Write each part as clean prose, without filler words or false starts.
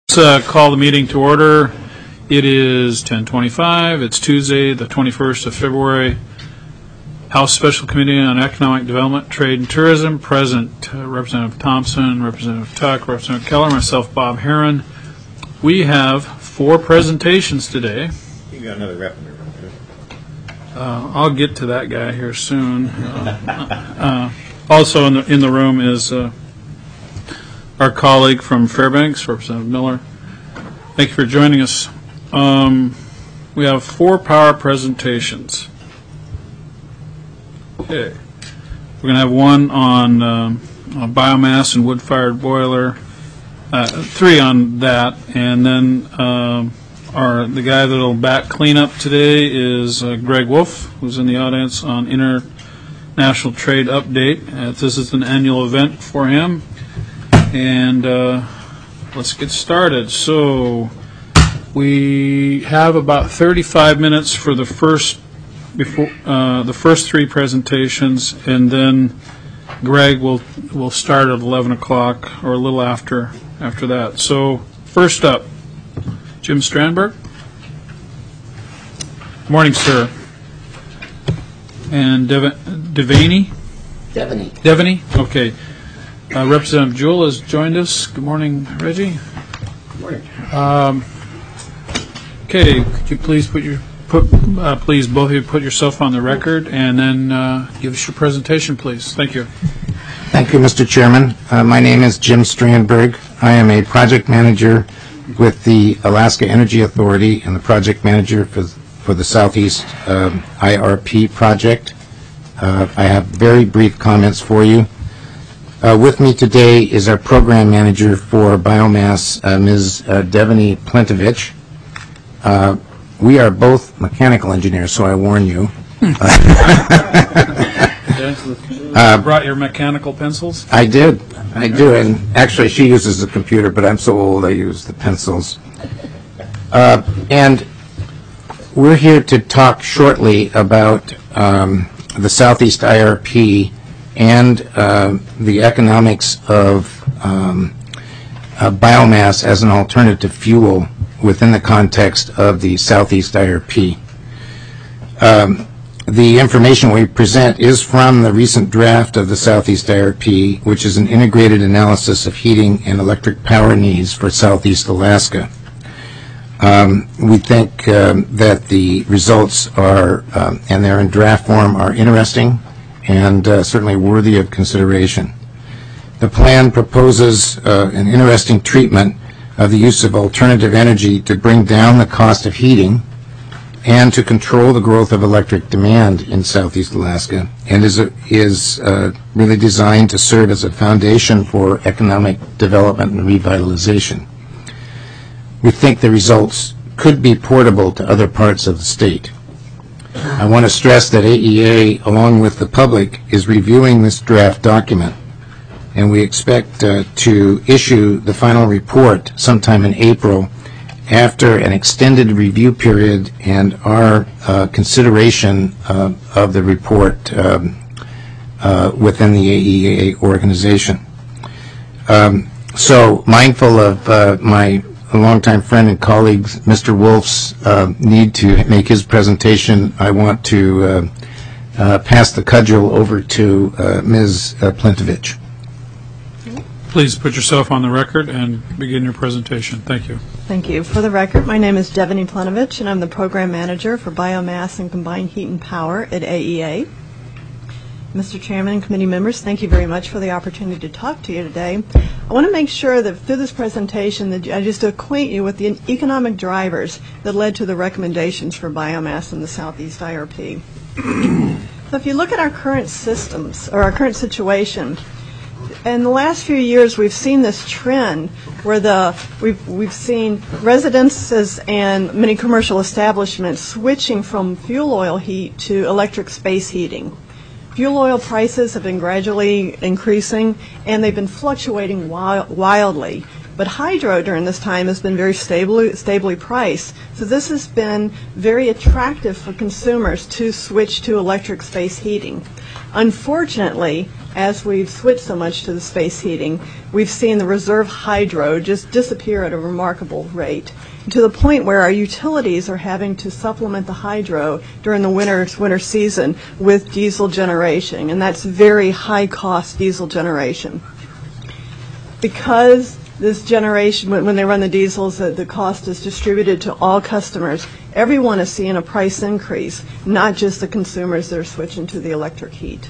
Let's call the meeting to order. It is 10:25. It's Tuesday, the 21st of February. House Special Committee on Economic Development, Trade, and Tourism. Present Representative Thompson, Representative Tuck, Representative Keller, myself, Bob Herron. We have 4 presentations today. You got another rep in the room, too. I'll get to that guy here soon. Also in the room is our colleague from Fairbanks, Representative Miller. Thank you for joining us. We have 4 power presentations. Okay. We're going to have one on biomass and wood-fired boiler, 3 on that, and then the guy that will back cleanup today is Greg Wolf, who's in the audience, on International Trade Update. This is an annual event for him. And let's get started. So we have about 35 minutes for the first 3 presentations, and then Greg will start at 11 o'clock or a little after that. So first up, Jim Strandberg. Good morning, sir. And Devaney? Devaney? Okay. Representative Jewell has joined us. Good morning, Reggie. Good morning. Okay, could you please please both of you put yourself on the record and then give us your presentation, please. Thank you. Thank you, Mr. Chairman. My name is Jim Strandberg. I am a project manager with the Alaska Energy Authority and the project manager for the Southeast IRP project. I have very brief comments for you. With me today is our program manager for biomass, Ms. Devaney Plentovich. We are both mechanical engineers, so I warn you. Brought your mechanical pencils? I do, and actually she uses the computer, but I'm so old I use the pencils. And we're here to talk shortly about the Southeast IRP and the economics of biomass as an alternative fuel within the context of the Southeast IRP. The information we present is from the recent draft of the Southeast IRP, which is an integrated analysis of heating and electric power needs for Southeast Alaska. We think that the results are, and they're in draft form, are interesting and certainly worthy of consideration. The plan proposes an interesting treatment of the use of alternative energy to bring down the cost of heating and to control the growth of electric demand in Southeast Alaska, and is really designed to serve as a foundation for economic development and revitalization. We think the results could be portable to other parts of the state. I want to stress that AEA, along with the public, is reviewing this draft document, and we expect to issue the final report sometime in April after an extended review period and our consideration of the report within the AEA organization. So mindful of my longtime friend and colleague, Mr. Wolf's need to make his presentation, I want to pass the cudgel over to Ms. Plentovich. Please put yourself on the record and begin your presentation. Thank you. Thank you. For the record, my name is Devaney Plentovich, and I'm the Program Manager for Biomass and Combined Heat and Power at AEA. Mr. Chairman and committee members, thank you very much for the opportunity to talk to you today. I want to make sure that through this presentation that I just acquaint you with the economic drivers that led to the recommendations for biomass in the Southeast IRP. So if you look at our current systems, or our current situation, in the last few years, we've seen this trend where we've seen residences and many commercial establishments switching from fuel oil heat to electric space heating. Fuel oil prices have been gradually increasing, and they've been fluctuating wildly. But hydro during this time has been very stably priced. So this has been very attractive for consumers to switch to electric space heating. Unfortunately, as we've switched so much to the space heating, we've seen the reserve hydro just disappear at a remarkable rate, to the point where our utilities are having to supplement the hydro during the winter season with diesel generation, and that's very high-cost diesel generation. Because this generation, when they run the diesels, the cost is distributed to all customers. Everyone is seeing a price increase, not just the consumers that are switching to the electric heat.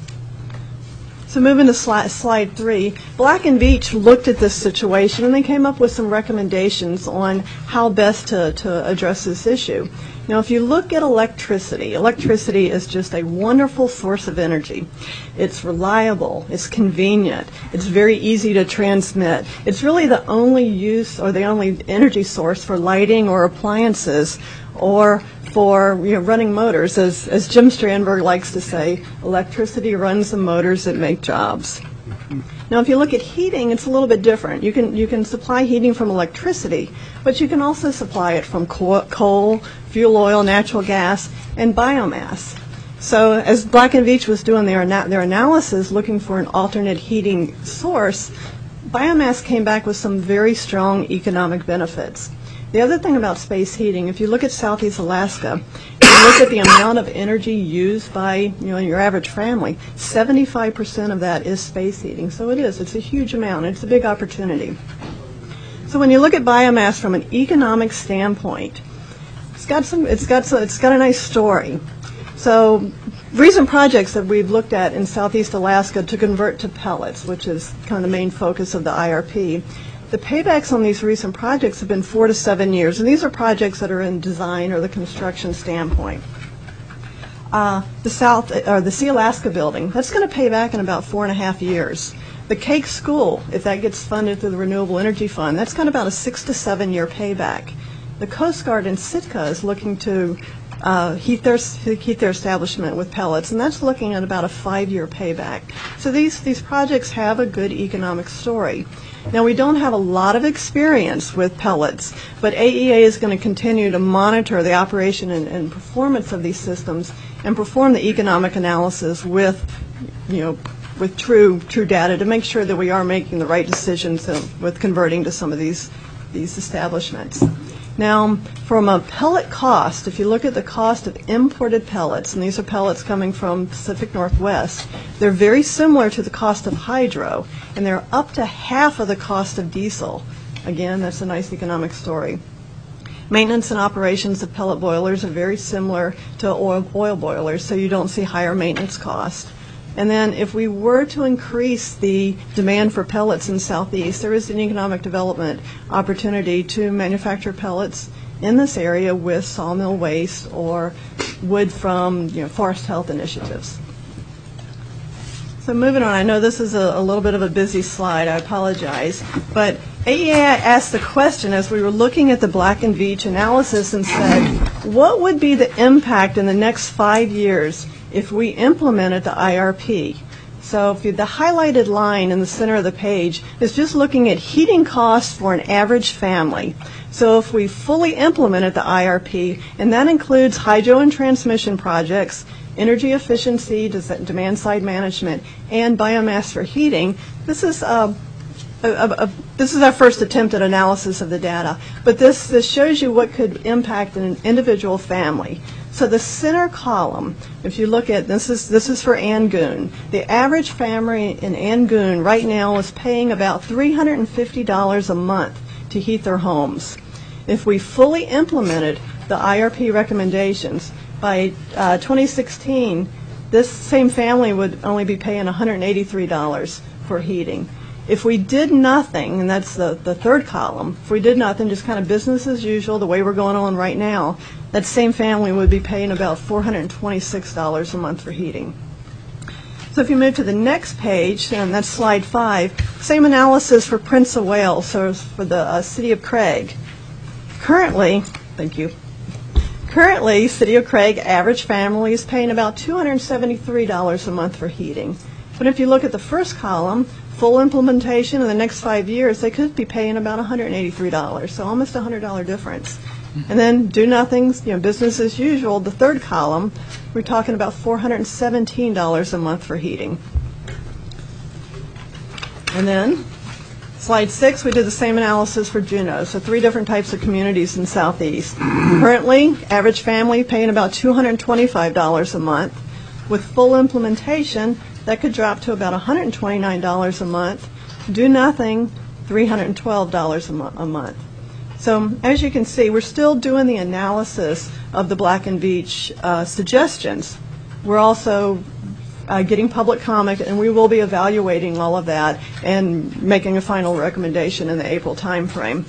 So moving to slide 3, Black & Veatch looked at this situation and they came up with some recommendations on how best to address this issue. Now, if you look at electricity is just a wonderful source of energy. It's reliable, it's convenient, it's very easy to transmit. It's really the only use or the only energy source for lighting or appliances or for running motors. As Jim Strandberg likes to say, electricity runs the motors that make jobs. Now, if you look at heating, it's a little bit different. You can supply heating from electricity, but you can also supply it from coal, fuel oil, natural gas, and biomass. So as Black & Veatch was doing their analysis looking for an alternate heating source, biomass came back with some very strong economic benefits. The other thing about space heating, if you look at Southeast Alaska, if you look at the amount of energy used by your average family, 75% of that is space heating. So it's a huge amount. It's a big opportunity. So when you look at biomass from an economic standpoint, it's got a nice story. So recent projects that we've looked at in Southeast Alaska to convert to pellets, which is kind of the main focus of the IRP, the paybacks on these recent projects have been 4 to 7 years, and these are projects that are in design or the construction standpoint. The Sea Alaska building, that's going to pay back in about 4.5 years. The Cake School, if that gets funded through the Renewable Energy Fund, that's got about a 6 to 7 year payback. The Coast Guard in Sitka is looking to heat their establishment with pellets, and that's looking at about a 5-year payback. So these projects have a good economic story. Now, we don't have a lot of experience with pellets, but AEA is going to continue to monitor the operation and performance of these systems and perform the economic analysis with true data to make sure that we are making the right decisions with converting to some of these establishments. Now, from a pellet cost, if you look at the cost of imported pellets, and these are pellets coming from Pacific Northwest, they're very similar to the cost of hydro, and they're up to half of the cost of diesel. Again, that's a nice economic story. Maintenance and operations of pellet boilers are very similar to oil boilers, so you don't see higher maintenance cost. And then if we were to increase the demand for pellets in Southeast, there is an economic development opportunity to manufacture pellets in this area with sawmill waste or wood from forest health initiatives. So moving on, I know this is a little bit of a busy slide, I apologize, but AEA asked the question as we were looking at the Black & Veatch analysis and said, what would be the impact in the next 5 years if we implemented the IRP? So the highlighted line in the center of the page is just looking at heating costs for an average family. So if we fully implemented the IRP, and that includes hydro and transmission projects, energy efficiency, demand side management, and biomass for heating, this is our first attempt at analysis of the data. But this shows you what could impact an individual family. So the center column, if you look at this is for Angoon. The average family in Angoon right now is paying about $350 a month to heat their homes. If we fully implemented the IRP recommendations, by 2016, this same family would only be paying $183 for heating. If we did nothing, and that's the third column, if we did nothing, just kind of business as usual, the way we're going on right now, that same family would be paying about $426 a month for heating. So if you move to the next page, and that's slide 5, same analysis for Prince of Wales, so for the city of Craig. Currently, City of Craig average family is paying about $273 a month for heating. But if you look at the first column, full implementation in the next 5 years, they could be paying about $183, so almost a $100 difference. And then do nothing, business as usual, the third column, we're talking about $417 a month for heating. And then, slide 6, we did the same analysis for Juneau, so 3 different types of communities in Southeast. Currently, average family paying about $225 a month. With full implementation, that could drop to about $129 a month. Do nothing, $312 a month. So as you can see, we're still doing the analysis of the Black and Veatch suggestions. We're also getting public comment, and we will be evaluating all of that and making a final recommendation in the April timeframe.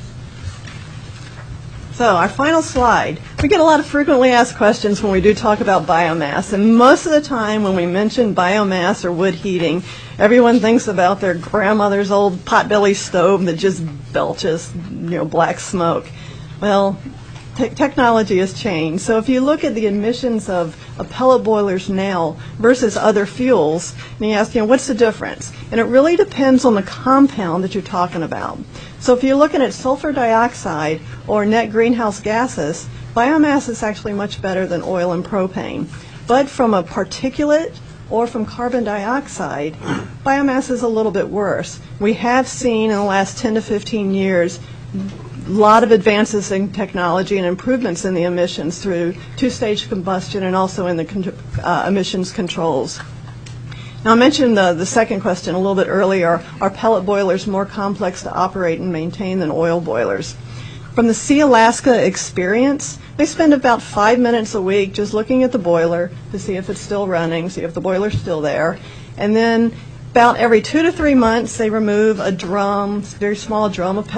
So our final slide. We get a lot of frequently asked questions when we do talk about biomass, and most of the time when we mention biomass or wood heating, everyone thinks about their grandmother's old potbelly stove that just belches, black smoke. Well, technology has changed. So if you look at the emissions of pellet boilers now versus other fuels, and you ask, what's the difference? And it really depends on the compound that you're talking about. So if you're looking at sulfur dioxide or net greenhouse gases, biomass is actually much better than oil and propane. But from a particulate or from carbon dioxide, biomass is a little bit worse. We have seen in the last 10 to 15 years a lot of advances in technology and improvements in the emissions through two-stage combustion and also in the emissions controls. Now, I mentioned the second question a little bit earlier. Are pellet boilers more complex to operate and maintain than oil boilers? From the Sea Alaska experience, they spend about 5 minutes a week just looking at the boiler to see if it's still running, see if the boiler's still there. And then about every 2 to 3 months, they remove a drum, very small drum of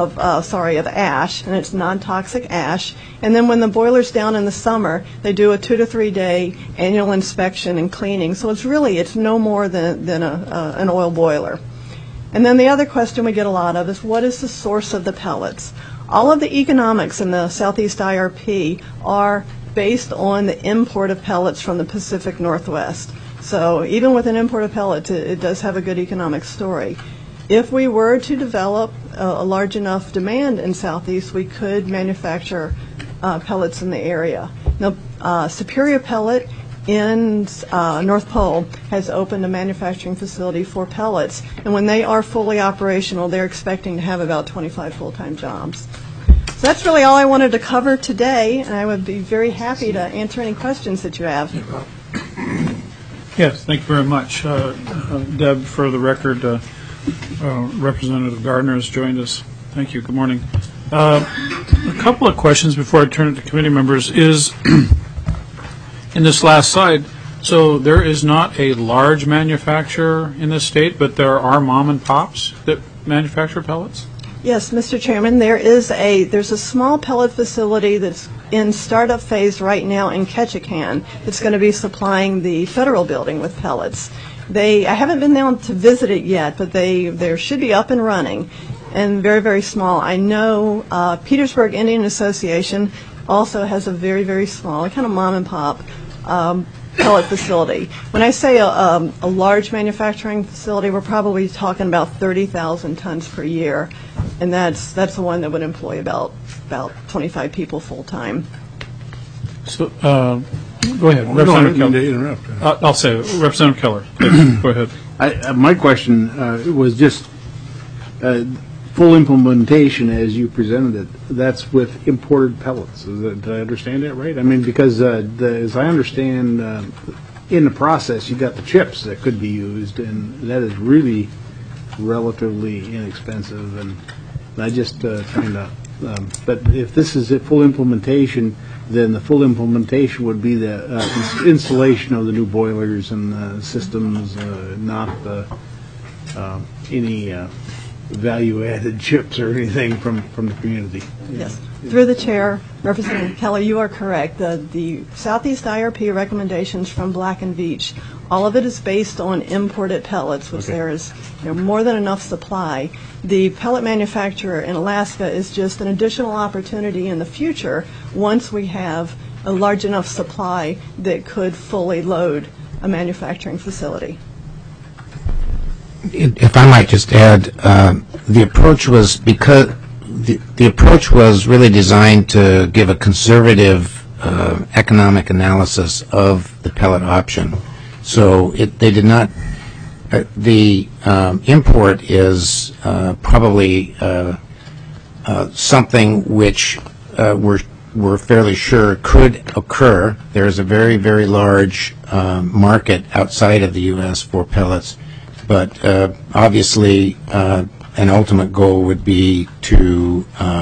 ash, and it's non-toxic ash. And then when the boiler's down in the summer, they do a 2 to 3 day annual inspection and cleaning. So it's no more than an oil boiler. And then the other question we get a lot of is, what is the source of the pellets? All of the economics in the Southeast IRP are based on the import of pellets from the Pacific Northwest. So even with an import of pellets, it does have a good economic story. If we were to develop a large enough demand in Southeast, we could manufacture pellets in the area. Now, Superior Pellet in North Pole has opened a manufacturing facility for pellets, and when they are fully operational, they're expecting to have about 25 full-time jobs. So that's really all I wanted to cover today, and I would be very happy to answer any questions that you have. Yes, thank you very much. Deb, for the record, Representative Gardner has joined us. Thank you. Good morning. A couple of questions before I turn it to committee members is, in this last slide, so there is not a large manufacturer in this state, but there are mom and pops that manufacture pellets? Yes, Mr. Chairman, there's a small pellet facility that's in startup phase right now in Ketchikan that's going to be supplying the federal building with pellets. I haven't been down to visit it yet, but they should be up and running, and very, very small. I know Petersburg Indian Association also has a very, very small, kind of mom and pop pellet facility. When I say a large manufacturing facility, we're probably talking about 30,000 tons per year, and that's the one that would employ about 25 people full time. So, go ahead, Representative Keller. I'll say it. Representative Keller. Please, go ahead. My question was just full implementation as you presented it. That's with imported pellets. Did I understand that right? I mean, because as I understand, in the process, you got the chips that could be used, and that is really relatively inexpensive. And I just kind of. But if this is a full implementation, then the full implementation would be the installation of the new boilers and systems, not any value-added chips or anything from the community. Yes. Through the chair, Representative Keller, you are correct. The Southeast IRP recommendations from Black and Veatch, all of it is based on imported pellets, which there is more than enough supply. The pellet manufacturer in Alaska is just an additional opportunity in the future once we have a large enough supply that could fully load a manufacturing facility. If I might just add, the approach was because the approach was really designed to give a conservative economic analysis of the pellet option. So they did not The import is probably something which we're fairly sure could occur. There's a very, very large market outside of the U.S. for pellets, but obviously an ultimate goal would be to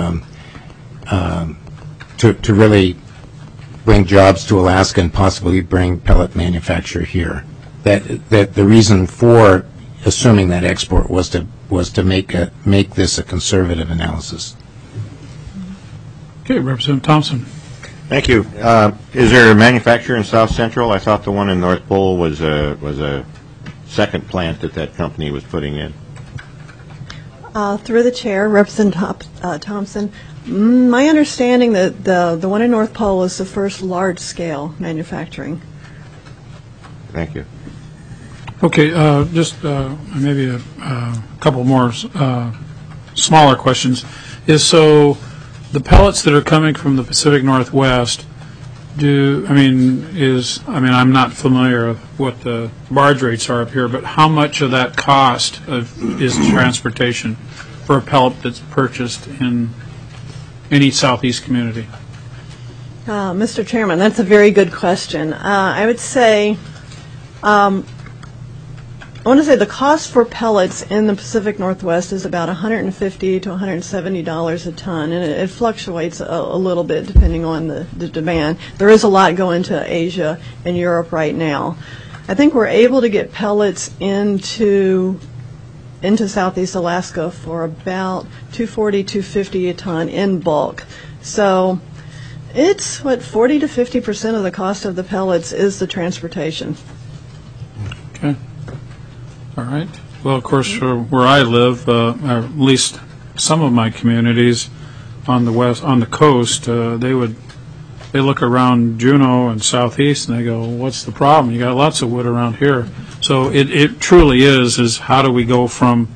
really bring jobs to Alaska and possibly bring pellet manufacture here. That the reason for assuming that export was to make this a conservative analysis. Okay, Representative Thompson. Thank you. Is there a manufacturer in South Central? I thought the one in North Pole was a second plant that company was putting in. Through the chair, Representative Thompson, my understanding that the one in North Pole is the first large-scale manufacturing. Thank you. Okay, just maybe a couple more smaller questions. So the pellets that are coming from the Pacific Northwest, I'm not familiar with what the barge rates are up here, but how much of that cost is transportation for a pellet that's purchased in any southeast community? Mr. Chairman, that's a very good question. I would say, the cost for pellets in the Pacific Northwest is about $150 to $170 a ton, and it fluctuates a little bit depending on the demand. There is a lot going to Asia and Europe right now. I think we're able to get pellets into Southeast Alaska for about $240, $250 a ton in bulk. So it's 40 to 50% of the cost of the pellets is the transportation. Okay. All right. Well, of course, where I live, or at least some of my communities on the coast, they look around Juneau and southeast and they go, "What's the problem? You got lots of wood around here." So it truly is how do we go from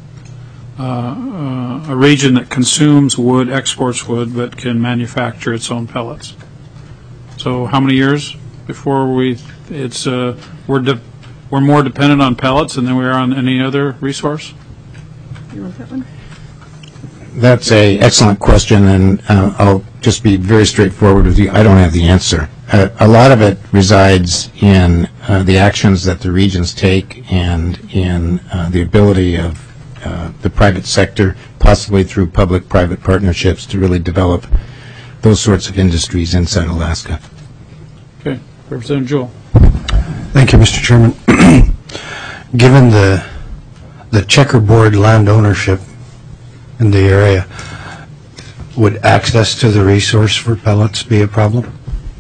a region that consumes wood, exports wood, but can manufacture its own pellets. So how many years before we're more dependent on pellets than we are on any other resource? You want that one? That's an excellent question, and I'll just be very straightforward with you. I don't have the answer. A lot of it resides in the actions that the regions take and in the ability of the private sector, possibly through public-private partnerships, to really develop those sorts of industries inside Alaska. Okay. Representative Jewell. Thank you, Mr. Chairman. Given the checkerboard land ownership in the area, would access to the resource for pellets be a problem?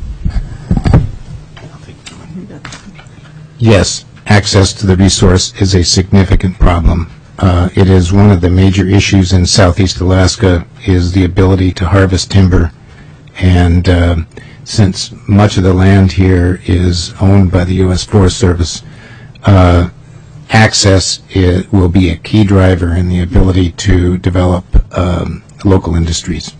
Yes, access to the resource is a significant problem. It is one of the major issues in southeast Alaska is the ability to harvest timber, and since much of the land here is owned by the U.S. Forest Service, access will be a key driver in the ability to develop local industries.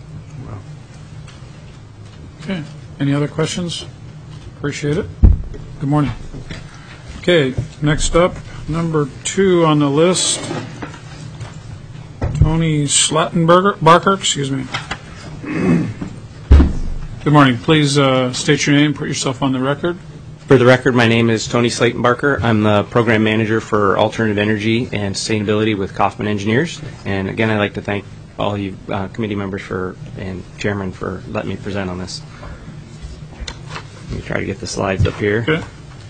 Okay. Any other questions? Appreciate it. Good morning. Okay. Next up, number 2 on the list, Tony Schlattenbarker, excuse me. Good morning. Please state your name, put yourself on the record. For the record, my name is Tony Slayton-Barker. I'm the Program Manager for Alternative Energy and Sustainability with Kaufman Engineers. And again, I'd like to thank all you committee members and Chairman for letting me present on this. Let me try to get the slides up here. Okay.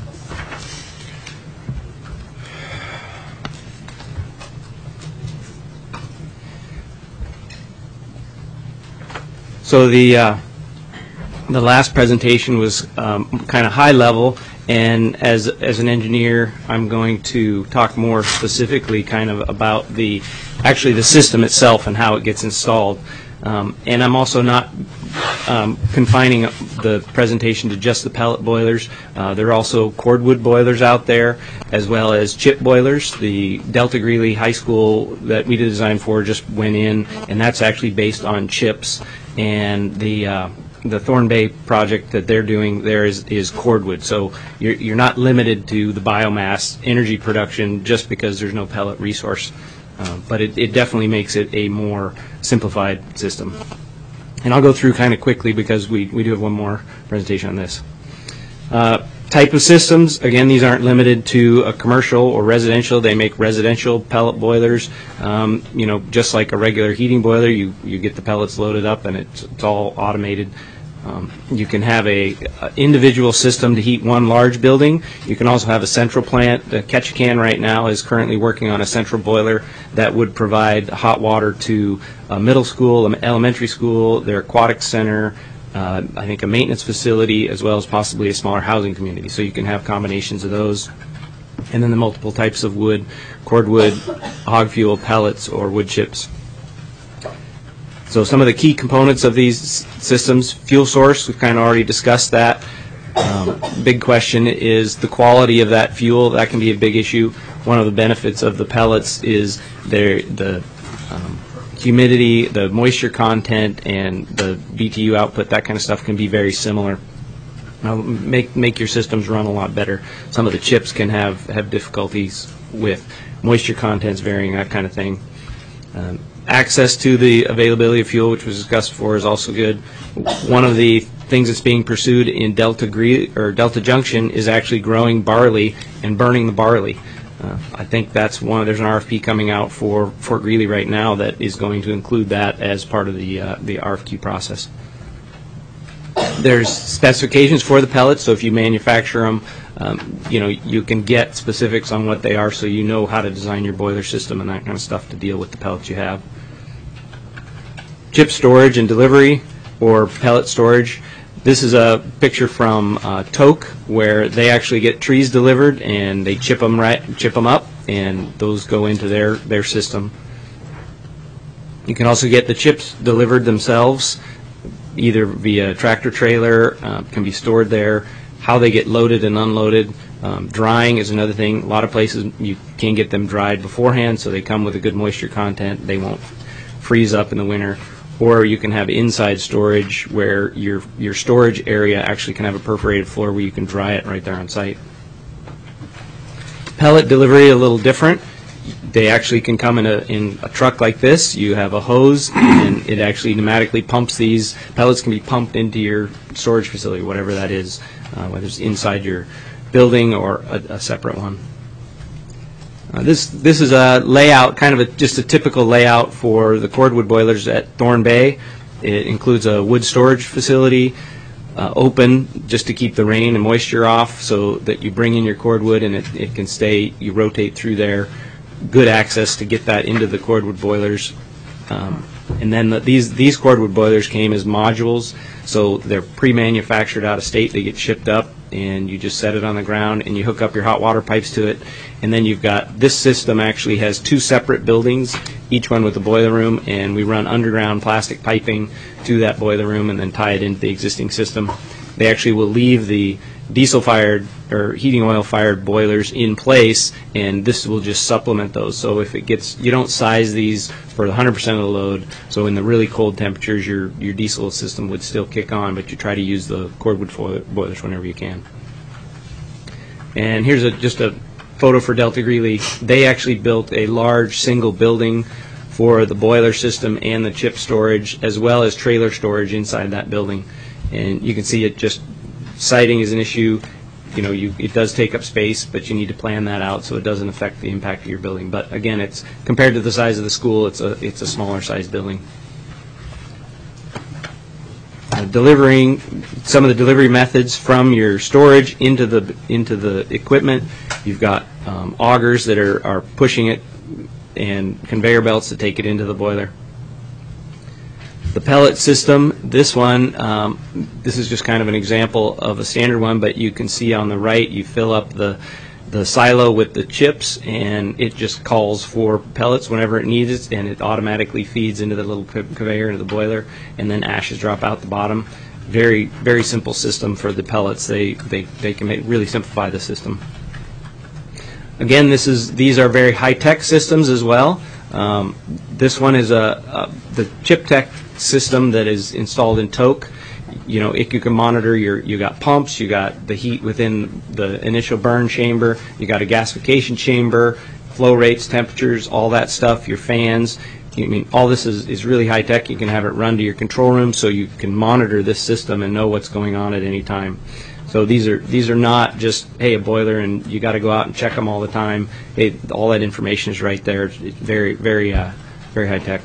So the last presentation was kind of high level, and as an engineer, I'm going to talk more specifically kind of about the system itself and how it gets installed. And I'm also not confining the presentation to just the pellet boilers. There are also cordwood boilers out there, as well as chip boilers. The Delta Greeley High School that we designed for just went in, and that's actually based on chips. And the the Thorn Bay project that they're doing there is cordwood. So you're not limited to the biomass energy production just because there's no pellet resource. But it definitely makes it a more simplified system. And I'll go through kind of quickly because we do have one more presentation on this. Type of systems, again, these aren't limited to a commercial or residential. They make residential pellet boilers. Just like a regular heating boiler, you get the pellets loaded up and it's all automated. You can have a individual system to heat one large building. You can also have a central plant. Ketchikan right now is currently working on a central boiler that would provide hot water to a middle school, an elementary school, their aquatic center, I think a maintenance facility, as well as possibly a smaller housing community. So you can have combinations of those. And then the multiple types of wood, cordwood, hog fuel, pellets, or wood chips. So some of the key components of these systems, fuel source, we've kind of already discussed that. Big question is the quality of that fuel. That can be a big issue. One of the benefits of the pellets is the humidity, the moisture content, and the BTU output. That kind of stuff can be very similar. Make your systems run a lot better. Some of the chips can have difficulties with moisture contents varying, that kind of thing. Access to the availability of fuel, which was discussed before, is also good. One of the things that's being pursued in Delta Junction is actually growing barley and burning the barley. I think that's there's an RFP coming out for Fort Greely right now that is going to include that as part of the RFQ process. There's specifications for the pellets, so if you manufacture them, you can get specifics on what they are, so you know how to design your boiler system and that kind of stuff to deal with the pellets you have. Chip storage and delivery, or pellet storage. This is a picture from Tok, where they actually get trees delivered and they chip them up, and those go into their system. You can also get the chips delivered themselves, either via tractor trailer, can be stored there. How they get loaded and unloaded. Drying is another thing. A lot of places you can get them dried beforehand, so they come with a good moisture content. They won't freeze up in the winter. Or you can have inside storage where your storage area actually can have a perforated floor where you can dry it right there on site. Pellet delivery, a little different. They actually can come in a truck like this. You have a hose, and it actually pneumatically pumps these. Pellets can be pumped into your storage facility, whatever that is, whether it's inside your building or a separate one. This is a layout, kind of just a typical layout for the cordwood boilers at Thorn Bay. It includes a wood storage facility, open just to keep the rain and moisture off, so that you bring in your cordwood and it can stay. You rotate through there. Good access to get that into the cordwood boilers. And then these cordwood boilers came as modules, so they're pre-manufactured out of state. They get shipped up, and you just set it on the ground, and you hook up your hot water pipes to it. And then you've got, this system actually has two separate buildings, each one with a boiler room, and we run underground plastic piping to that boiler room and then tie it into the existing system. They actually will leave the diesel-fired or heating oil-fired boilers in place, and this will just supplement those. So if it gets, you don't size these for 100% of the load, so in the really cold temperatures, your diesel system would still kick on, but you try to use the cordwood boilers whenever you can. And here's just a photo for Delta Greely. They actually built a large single building for the boiler system and the chip storage, as well as trailer storage inside that building. And you can see it just, siting is an issue. It does take up space, but you need to plan that out so it doesn't affect the impact of your building. But again, it's compared to the size of the school, it's a smaller size building. Delivering some of the delivery methods from your storage into the equipment. You've got augers that are pushing it, and conveyor belts to take it into the boiler. The pellet system, this one, this is just kind of an example of a standard one, but you can see on the right, you fill up the silo with the chips, and it just calls for pellets whenever it needs it, and it automatically feeds into the little conveyor into the boiler, and then ashes drop out the bottom. Very, very simple system for the pellets. They can really simplify the system. Again, these are very high-tech systems as well. This one is the ChipTech system that is installed in Tok. you can monitor you got pumps, you got the heat within the initial burn chamber, you got a gasification chamber, flow rates, temperatures, all that stuff, your fans. I mean, all this is really high tech. You can have it run to your control room, so you can monitor this system and know what's going on at any time. So these are not just, hey, a boiler and you got to go out and check them all the time. All that information is right there. It's very, very, very high tech.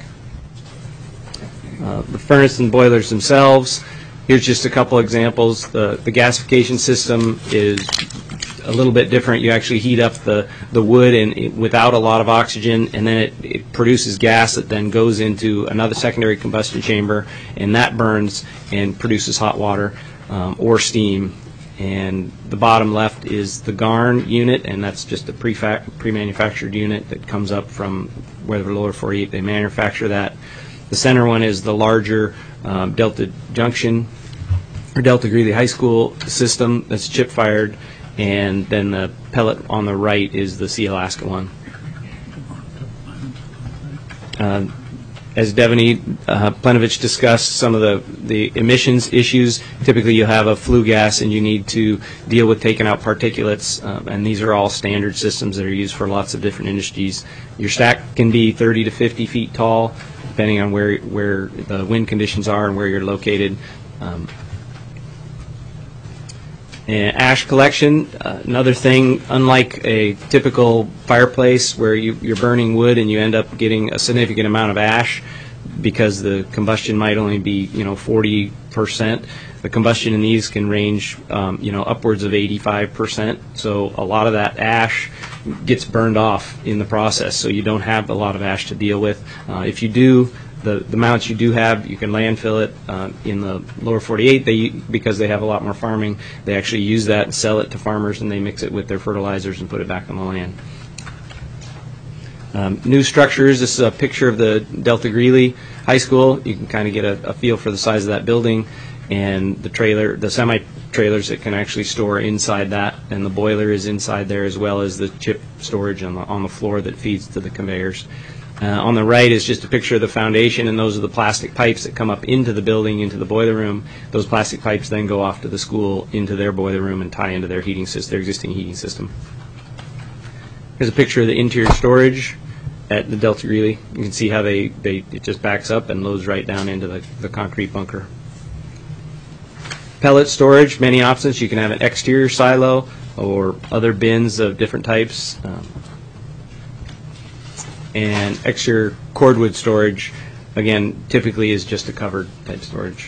The furnace and boilers themselves. Here's just a couple examples. The gasification system is a little bit different. You actually heat up the wood without a lot of oxygen, and then it produces gas that then goes into another secondary combustion chamber, and that burns and produces hot water or steam. And the bottom left is the Garn unit, and that's just a pre-manufactured unit that comes up from where the lower 48 they manufacture that. The center one is the larger Delta Junction or Delta Greeley High School system that's chip fired, and then the pellet on the right is the Sealaska one. As Devaney Plenovich discussed, some of the emissions issues, typically you have a flue gas and you need to deal with taking out particulates, and these are all standard systems that are used for lots of different industries. Your stack can be 30 to 50 feet tall, depending on where the wind conditions are and where you're located. And ash collection, another thing, unlike a typical fireplace where you're burning wood and you end up getting a significant amount of ash because the combustion might only be 40%. The combustion in these can range upwards of 85%. So a lot of that ash gets burned off in the process, so you don't have a lot of ash to deal with. If you do, the amounts you do have, you can landfill it. In the lower 48, because they have a lot more farming, they actually use that and sell it to farmers, and they mix it with their fertilizers and put it back on the land. New structures. This is a picture of the Delta Greeley High School. You can kind of get a feel for the size of that building, and the semi-trailers that can actually store inside that, and the boiler is inside there, as well as the chip storage on the floor that feeds to the conveyors. On the right is just a picture of the foundation, and those are the plastic pipes that come up into the building, into the boiler room. Those plastic pipes then go off to the school into their boiler room and tie into their heating system, their existing heating system. Here's a picture of the interior storage at the Delta Greeley. You can see how it just backs up and loads right down into the concrete bunker. Pellet storage, many options. You can have an exterior silo or other bins of different types. And exterior cordwood storage, again, typically is just a covered type storage.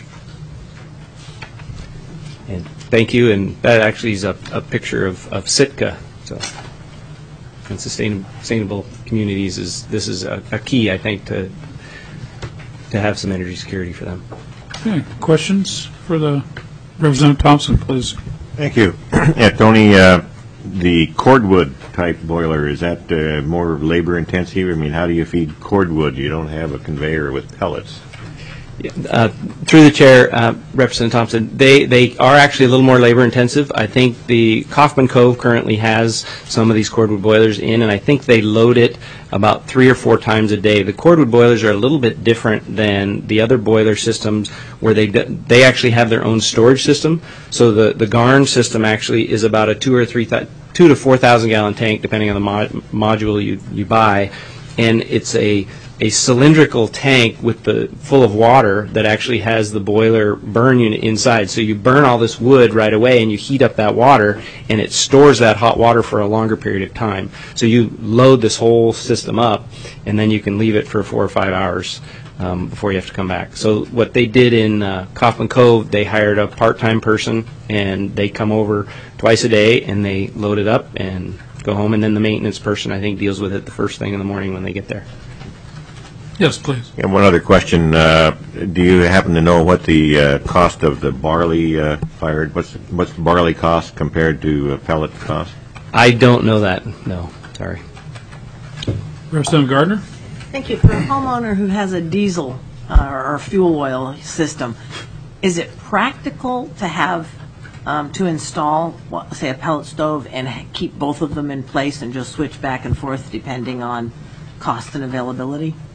And thank you, and that actually is a picture of Sitka. So, and sustainable communities this is a key, I think, to have some energy security for them. Okay, questions for the Representative Thompson, please. Thank you. Yeah, Tony, the cordwood type boiler, is that more labor intensive? I mean, how do you feed cordwood? You don't have a conveyor with pellets. Through the chair, Representative Thompson, they are actually a little more labor intensive. I think the Kaufman Cove currently has some of these cordwood boilers in, and I think they load it about 3 or 4 times a day. The cordwood boilers are a little bit different than the other boiler systems, where they actually have their own storage system. So the Garn system actually is about a 2 to 4,000 gallon tank, depending on the module you buy, and it's a cylindrical tank full of water that actually has the boiler burn unit inside. So you burn all this wood right away, and you heat up that water, and it stores that hot water for a longer period of time. So you load this whole system up, and then you can leave it for 4 or 5 hours before you have to come back. So what they did in Kaufman Cove, they hired a part-time person, and they come over twice a day, and they load it up and go home, and then the maintenance person, I think, deals with it the first thing in the morning when they get there. Yes, please. And one other question. Do you happen to know what the cost of the barley fired, what's the barley cost compared to pellet cost? I don't know that, no, sorry. Representative Gardner? Thank you. For a homeowner who has a diesel or fuel oil system, is it practical to have to install, say, a pellet stove and keep both of them in place and just switch back and forth depending on cost and availability?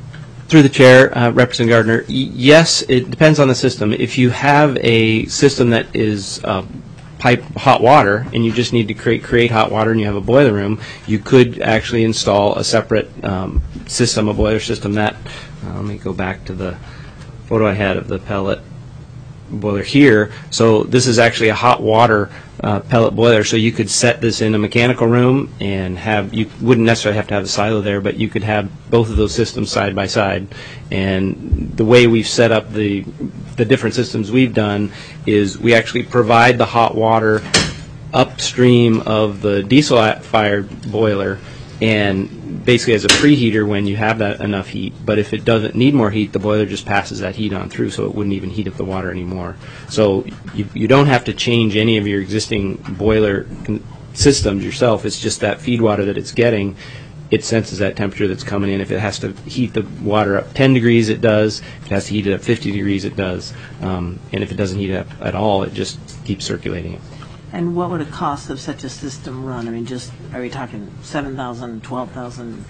Through the chair, Representative Gardner, yes, it depends on the system. If you have a system that is pipe hot water and you just need to create hot water and you have a boiler room, you could actually install a separate system, a boiler system that, let me go back to the photo I had of the pellet boiler here. So this is actually a hot water pellet boiler, so you could set this in a mechanical room and you wouldn't necessarily have to have a silo there, but you could have both of those systems side by side. And the way we've set up the different systems we've done is we actually provide the hot water upstream of the diesel-fired boiler, and basically as a preheater when you have that enough heat. But if it doesn't need more heat, the boiler just passes that heat on through, so it wouldn't even heat up the water anymore. So you don't have to change any of your existing boiler systems yourself. It's just that feed water that it's getting. It senses that temperature that's coming in. If it has to heat the water up 10 degrees, it does. If it has to heat it up 50 degrees, it does. And if it doesn't heat it up at all, it just keeps circulating it. And what would a cost of such a system run? I mean, are we talking $7,000, $12,000?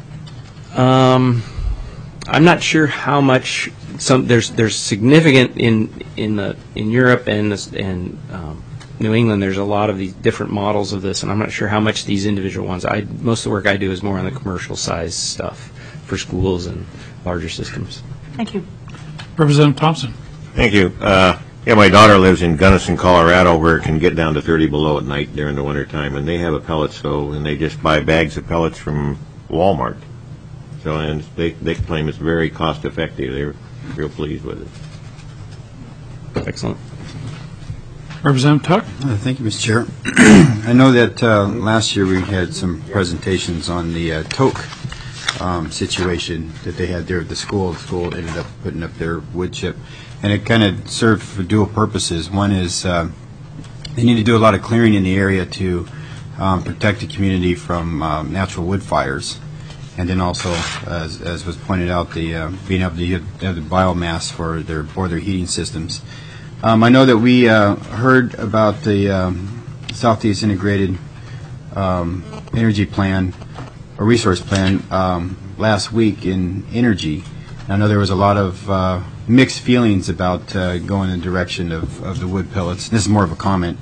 I'm not sure how much. There's significant in Europe and New England. There's a lot of these different models of this, and I'm not sure how much these individual ones. Most of the work I do is more on the commercial size stuff for schools and larger systems. Thank you. Representative Thompson. Thank you. My daughter lives in Gunnison, Colorado, where it can get down to 30 below at night during the wintertime, and they have a pellet stove, and they just buy bags of pellets from Walmart. So, and they claim it's very cost effective. They're real pleased with it. Excellent. Representative Tuck. Thank you, Mr. Chair. I know that last year we had some presentations on the Toke situation that they had there at the school. The school ended up putting up their wood chip, and it kind of served for dual purposes. One is they need to do a lot of clearing in the area to protect the community from natural wood fires, and then also, as was pointed out, the being able to have the biomass for their boiler heating systems. I know that we heard about the Southeast Integrated Energy Plan, or Resource Plan, last week in Energy. I know there was a lot of mixed feelings about going in the direction of the wood pellets. This is more of a comment.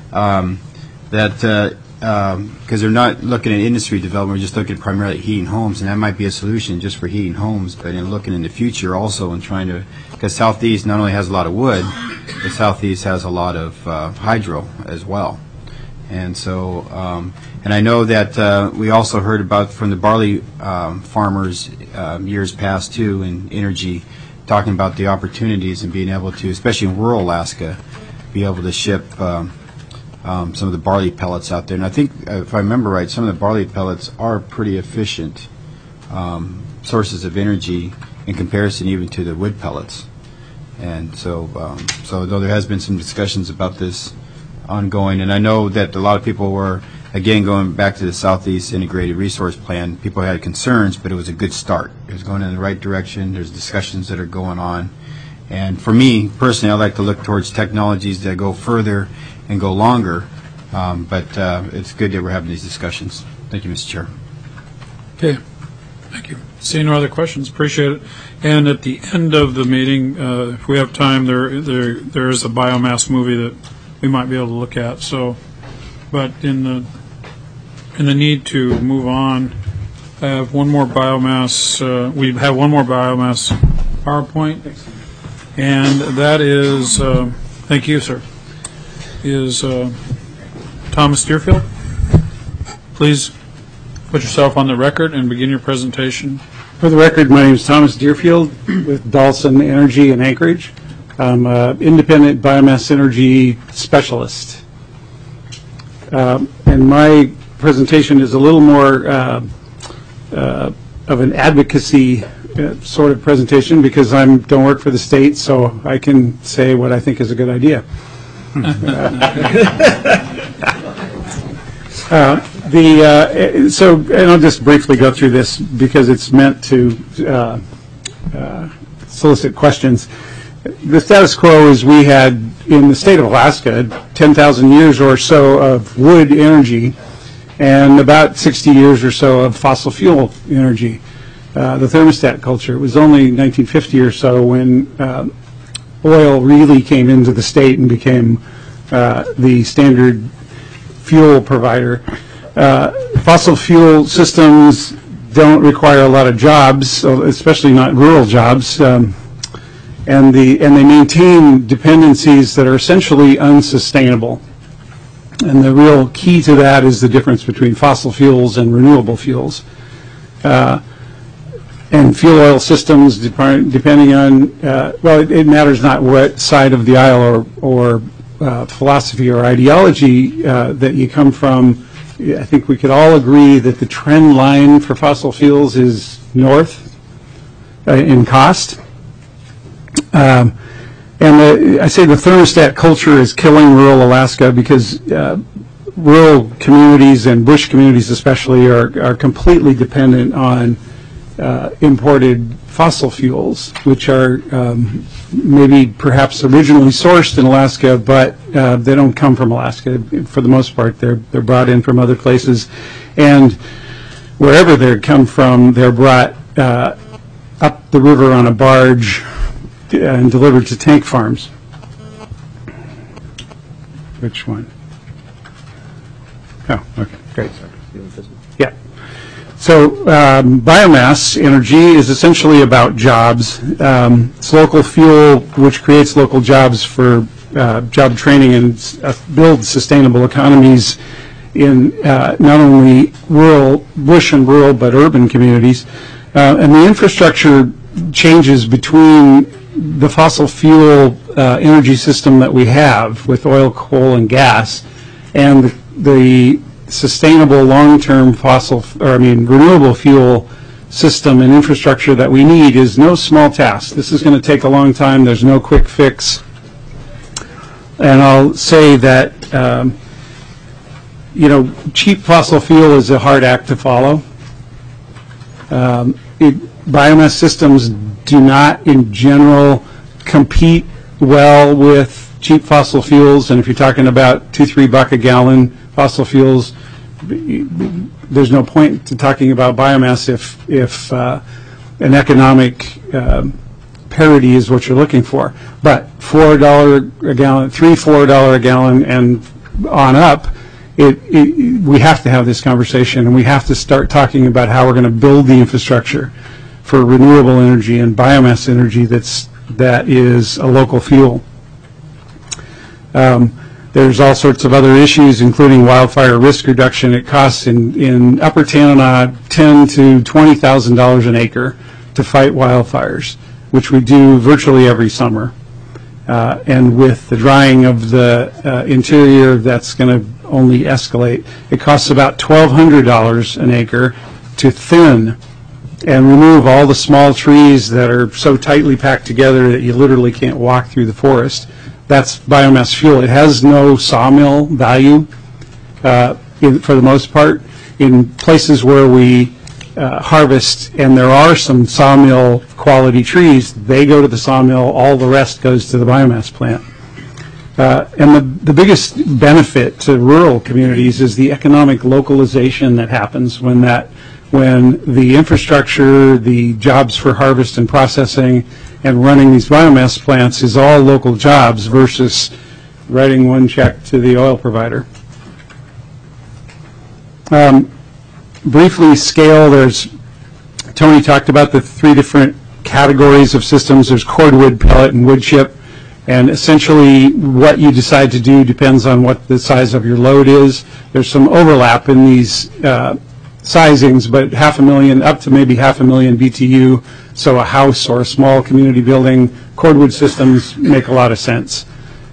That because they're not looking at industry development, we're just looking primarily at heating homes, and that might be a solution just for heating homes, but in looking in the future also and trying to, because Southeast not only has a lot of wood, the Southeast has a lot of hydro as well. And so, and I know that we also heard about from the barley farmers years past too in Energy, talking about the opportunities and being able to, especially in rural Alaska, be able to ship some of the barley pellets out there. And I think, if I remember right, some of the barley pellets are pretty efficient sources of energy in comparison even to the wood pellets. And so, though there has been some discussions about this ongoing, and I know that a lot of people were, again, going back to the Southeast Integrated Resource Plan, people had concerns, but it was a good start. It was going in the right direction. There's discussions that are going on. And for me, personally, I like to look towards technologies that go further and go longer, but it's good that we're having these discussions. Thank you, Mr. Chair. Okay, thank you. Seeing no other questions, appreciate it. And at the end of the meeting, if we have time, there is a biomass movie that we might be able to look at. So, but in the need to move on, I have one more biomass. We have one more biomass PowerPoint, and that is thank you, sir. Is Thomas Deerfield. Please put yourself on the record and begin your presentation. For the record, my name is Thomas Deerfield with Dawson Energy in Anchorage. I'm an independent biomass energy specialist. And my presentation is a little more of an advocacy sort of presentation because I don't work for the state, so I can say what I think is a good idea. And I'll just briefly go through this because it's meant to solicit questions. The status quo is we had in the state of Alaska 10,000 years or so of wood energy and about 60 years or so of fossil fuel energy. the thermostat culture. It was only 1950 or so when oil really came into the state and became the standard fuel provider. Fossil fuel systems don't require a lot of jobs, especially not rural jobs, and they maintain dependencies that are essentially unsustainable. And the real key to that is the difference between fossil fuels and renewable fuels. And fuel oil systems, depending on, well, it matters not what side of the aisle or philosophy or ideology that you come from. I think we could all agree that the trend line for fossil fuels is north in cost. And I say the thermostat culture is killing rural Alaska because rural communities and bush communities especially are completely dependent on imported fossil fuels, which are maybe perhaps originally sourced in Alaska, but they don't come from Alaska. For the most part, they're brought in from other places. And wherever they come from, they're brought up the river on a barge and delivered to tank farms. Which one? Oh, okay, great. Yeah. So biomass energy is essentially about jobs. It's local fuel which creates local jobs for job training and builds sustainable economies in not only rural, bush and rural, but urban communities. And the infrastructure changes between the fossil fuel energy system that we have with oil, coal, and gas, and the sustainable long-term renewable fuel system and infrastructure that we need is no small task. This is going to take a long time. There's no quick fix. And I'll say that, cheap fossil fuel is a hard act to follow. Biomass systems do not, in general, compete well with cheap fossil fuels. And if you're talking about $2-3 a gallon fossil fuels, there's no point to talking about biomass if an economic parity is what you're looking for. But $4 a gallon, $3-4 a gallon, and on up, we have to have this conversation, and we have to start talking about how we're going to build the infrastructure for renewable energy and biomass energy that is a local fuel. There's all sorts of other issues, including wildfire risk reduction. It costs in Upper Tanana $10,000 to $20,000 an acre to fight wildfires, which we do virtually every summer. And with the drying of the interior, that's going to only escalate. It costs about $1,200 an acre to thin and remove all the small trees that are so tightly packed together that you literally can't walk through the forest. That's biomass fuel. It has no sawmill value for the most part. In places where we harvest, and there are some sawmill quality trees, they go to the sawmill, all the rest goes to the biomass plant. And the biggest benefit to rural communities is the economic localization that happens when the infrastructure, the jobs for harvest and processing, and running these biomass plants is all local jobs versus writing one check to the oil provider. Briefly, scale, Tony talked about the 3 different categories of systems. There's cordwood, pellet, and wood chip. And essentially what you decide to do depends on what the size of your load is. There's some overlap in these sizings, but 500,000 up to maybe 500,000 BTU. So a house or a small community building, cordwood systems make a lot of sense.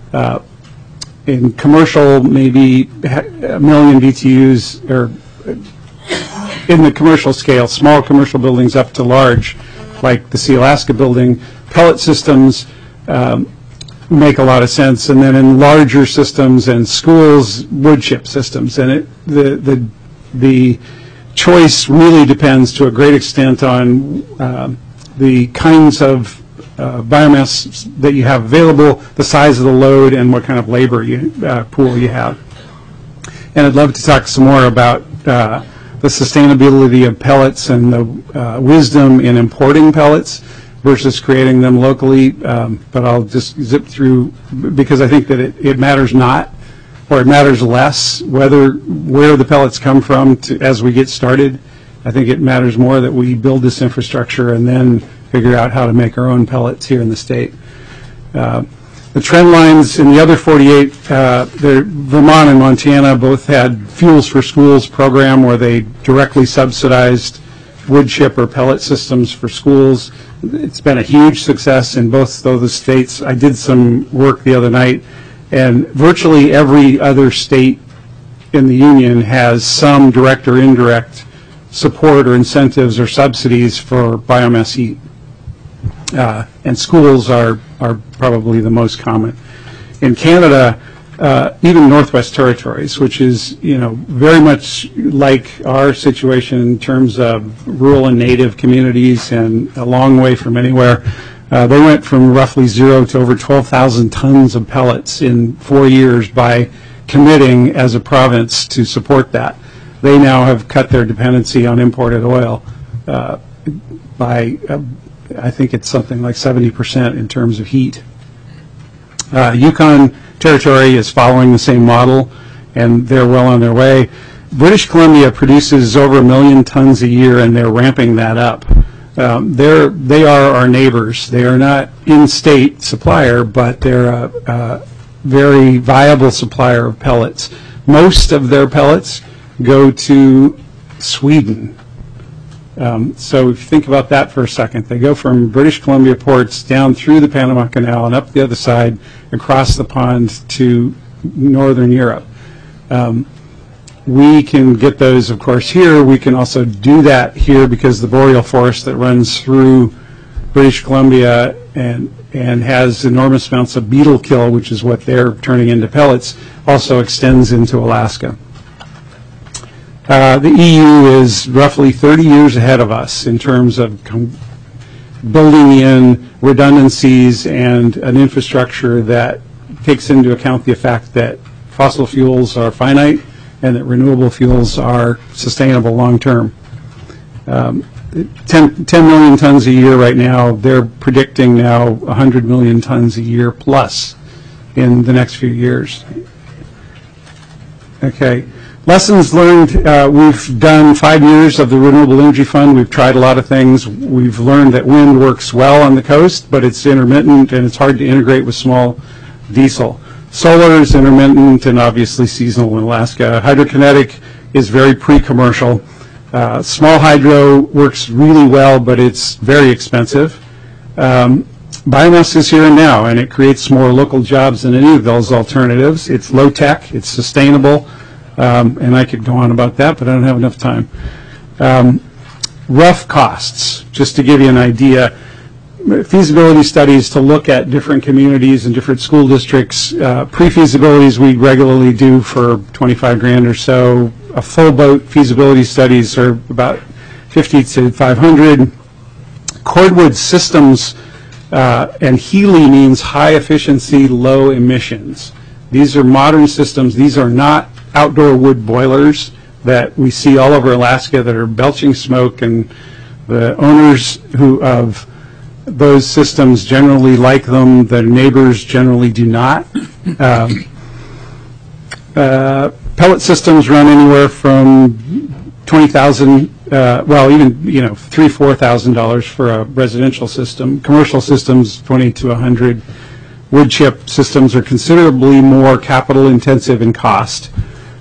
In commercial, maybe 1 million BTUs, or in the commercial scale, small commercial buildings up to large, like the Sealaska building, pellet systems make a lot of sense. And then in larger systems and schools, wood chip systems. And the choice really depends to a great extent on the kinds of biomass that you have available, the size of the load, and what kind of labor pool you have. And I'd love to talk some more about the sustainability of pellets and the wisdom in importing pellets versus creating them locally. But I'll just zip through because I think that it matters not, or it matters less, where the pellets come from as we get started. I think it matters more that we build this infrastructure and then figure out how to make our own pellets here in the state. The trend lines in the other 48, Vermont and Montana both had Fuels for Schools program where they directly subsidized wood chip or pellet systems for schools. It's been a huge success in both those states. I did some work the other night, and virtually every other state in the union has some direct or indirect support or incentives or subsidies for biomass heat. And schools are probably the most common. In Canada, even Northwest Territories, which is very much like our situation in terms of rural and native communities and a long way from anywhere, they went from roughly 0 to over 12,000 tons of pellets in 4 years by committing as a province to support that. They now have cut their dependency on imported oil by I think it's something like 70% in terms of heat. Yukon Territory is following the same model, and they're well on their way. British Columbia produces over 1 million tons a year, and they're ramping that up. They are our neighbors. They are not in-state supplier, but they're a very viable supplier of pellets. Most of their pellets go to Sweden. So if you think about that for a second, they go from British Columbia ports down through the Panama Canal and up the other side across the pond to northern Europe. We can get those, of course, here. We can also do that here because the boreal forest that runs through British Columbia and has enormous amounts of beetle kill, which is what they're turning into pellets, also extends into Alaska. The EU is roughly 30 years ahead of us in terms of building in redundancies and an infrastructure that takes into account the fact that fossil fuels are finite and that renewable fuels are sustainable long term. 10 million tons a year right now. They're predicting now 100 million tons a year plus in the next few years. Okay. Lessons learned, we've done 5 years of the Renewable Energy Fund. We've tried a lot of things. We've learned that wind works well on the coast, but it's intermittent and it's hard to integrate with small diesel. Solar is intermittent and obviously seasonal in Alaska. Hydrokinetic is very pre-commercial. Small hydro works really well, but it's very expensive. Biomass is here and now, and it creates more local jobs than any of those alternatives. It's low-tech, it's sustainable. And I could go on about that, but I don't have enough time. Rough costs, just to give you an idea. Feasibility studies to look at different communities and different school districts. Pre-feasibilities we regularly do for 25 grand or so. A full boat feasibility studies are about 50 to 500. Cordwood systems, and HELE means high efficiency, low emissions. These are modern systems. These are not outdoor wood boilers that we see all over Alaska that are belching smoke, and the owners of those systems generally like them. The neighbors generally do not. Pellet systems run anywhere from $20,000, well, even $3,000-4,000 for a residential system. Commercial systems, $20 to $100. Wood chip systems are considerably more capital intensive in cost.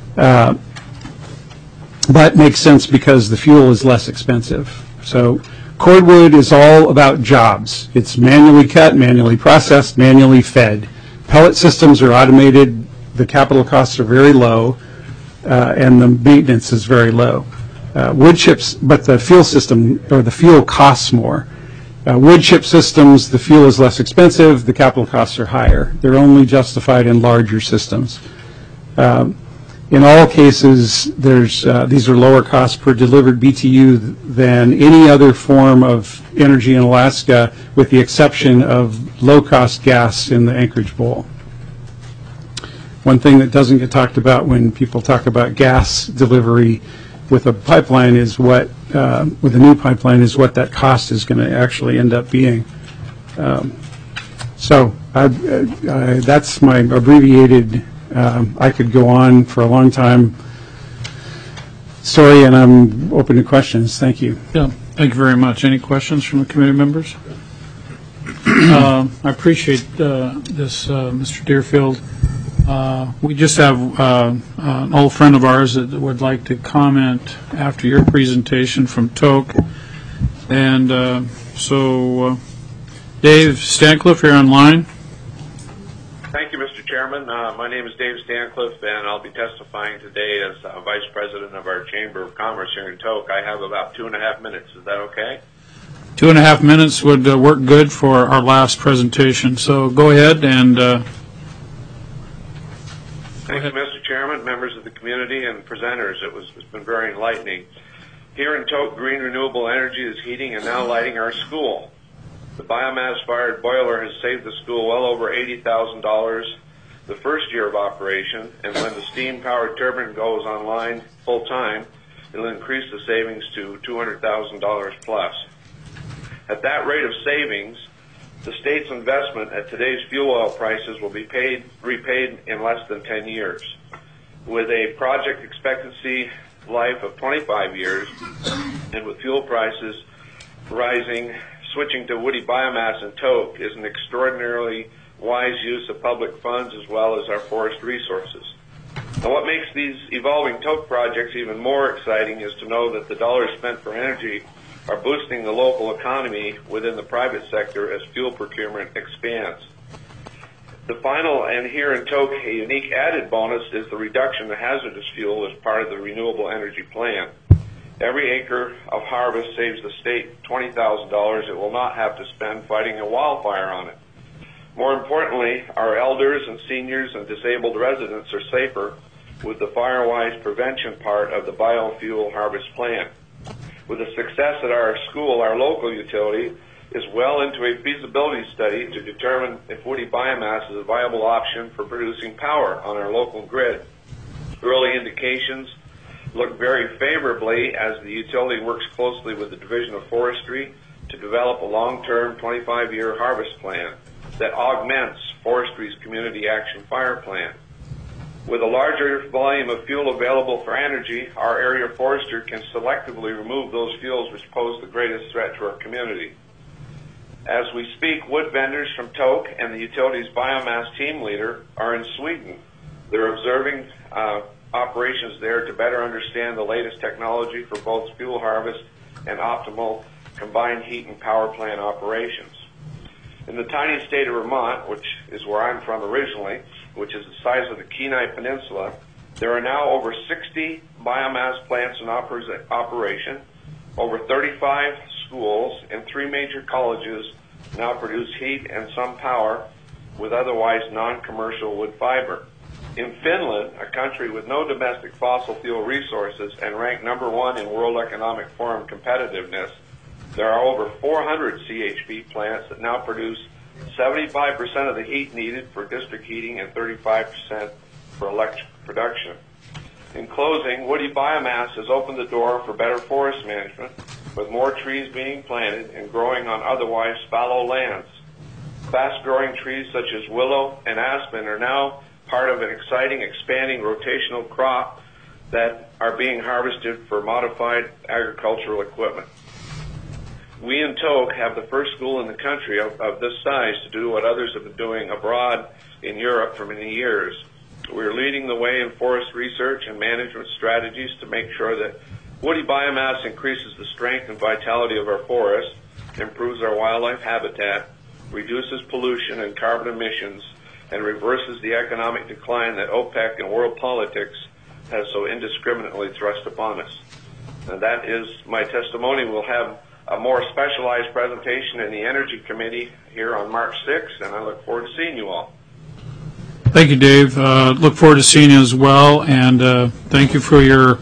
But makes sense because the fuel is less expensive. So cordwood is all about jobs. It's manually cut, manually processed, manually fed. Pellet systems are automated. The capital costs are very low, and the maintenance is very low. Wood chips, but the fuel system, or the fuel costs more. Wood chip systems, the fuel is less expensive, the capital costs are higher. They're only justified in larger systems. In all cases, these are lower costs per delivered BTU than any other form of energy in Alaska, with the exception of low-cost gas in the Anchorage Bowl. One thing that doesn't get talked about when people talk about gas delivery with a pipeline is what, with a new pipeline is what that cost is going to actually end up being. So that's my abbreviated, I could go on for a long time story, and I'm open to questions. Thank you. Yeah, thank you very much. Any questions from the committee members? I appreciate this, Mr. Deerfield. We just have an old friend of ours that would like to comment after your presentation from Tok. And so, Dave Stancliffe here online. Thank you, Mr. Chairman. My name is Dave Stancliffe, and I'll be testifying today as Vice President of our Chamber of Commerce here in Tok. I have about 2.5 minutes. Is that okay? 2.5 minutes would work good for our last presentation. So go ahead and... Thank you, Mr. Chairman, members of the community, and presenters. It's been very enlightening. Here in Tok, green renewable energy is heating and now lighting our school. The biomass-fired boiler has saved the school well over $80,000 the first year of operation, and when the steam-powered turbine goes online full-time, it'll increase the savings to $200,000 plus. At that rate of savings, the state's investment at today's fuel oil prices will be repaid in less than 10 years. With a project expectancy life of 25 years, and with fuel prices rising, switching to woody biomass in Tok is an extraordinarily wise use of public funds as well as our forest resources. Now, what makes these evolving Tok projects even more exciting is to know that the dollars spent for energy are boosting the local economy within the private sector as fuel procurement expands. The final, and here in Tok, a unique added bonus is the reduction of hazardous fuel as part of the renewable energy plan. Every acre of harvest saves the state $20,000 it will not have to spend fighting a wildfire on it. More importantly, our elders and seniors and disabled residents are safer with the FireWise prevention part of the biofuel harvest plan. With the success at our school, our local utility is well into a feasibility study to determine if woody biomass is a viable option for producing power on our local grid. Early indications look very favorably as the utility works closely with the Division of Forestry to develop a long-term 25-year harvest plan that augments forestry's community action fire plan. With a larger volume of fuel available for energy, our area forester can selectively remove those fuels which pose the greatest threat to our community. As we speak, wood vendors from Tok and the utility's biomass team leader are in Sweden. They're observing operations there to better understand the latest technology for both fuel harvest and optimal combined heat and power plant operations. In the tiny state of Vermont, which is where I'm from originally, which is the size of the Kenai Peninsula, there are now over 60 biomass plants in operation, over 35 schools, and 3 major colleges now produce heat and some power with otherwise non-commercial wood fiber. In Finland, a country with no domestic fossil fuel resources and ranked #1 in World Economic Forum competitiveness, there are over 400 CHP plants that now produce 75% of the heat needed for district heating and 35% for electric production. In closing, woody biomass has opened the door for better forest management, with more trees being planted and growing on otherwise fallow lands. Fast-growing trees such as willow and aspen are now part of an exciting, expanding rotational crop that are being harvested for modified agricultural equipment. We in Tok have the first school in the country of this size to do what others have been doing abroad in Europe for many years. We're leading the way in forest research and management strategies to make sure that woody biomass increases the strength and vitality of our forests, improves our wildlife habitat, reduces pollution and carbon emissions, and reverses the economic decline that OPEC and world politics has so indiscriminately thrust upon us. And that is my testimony. We'll have a more specialized presentation in the Energy Committee here on March 6th, and I look forward to seeing you all. Thank you, Dave. Look forward to seeing you as well, and thank you for your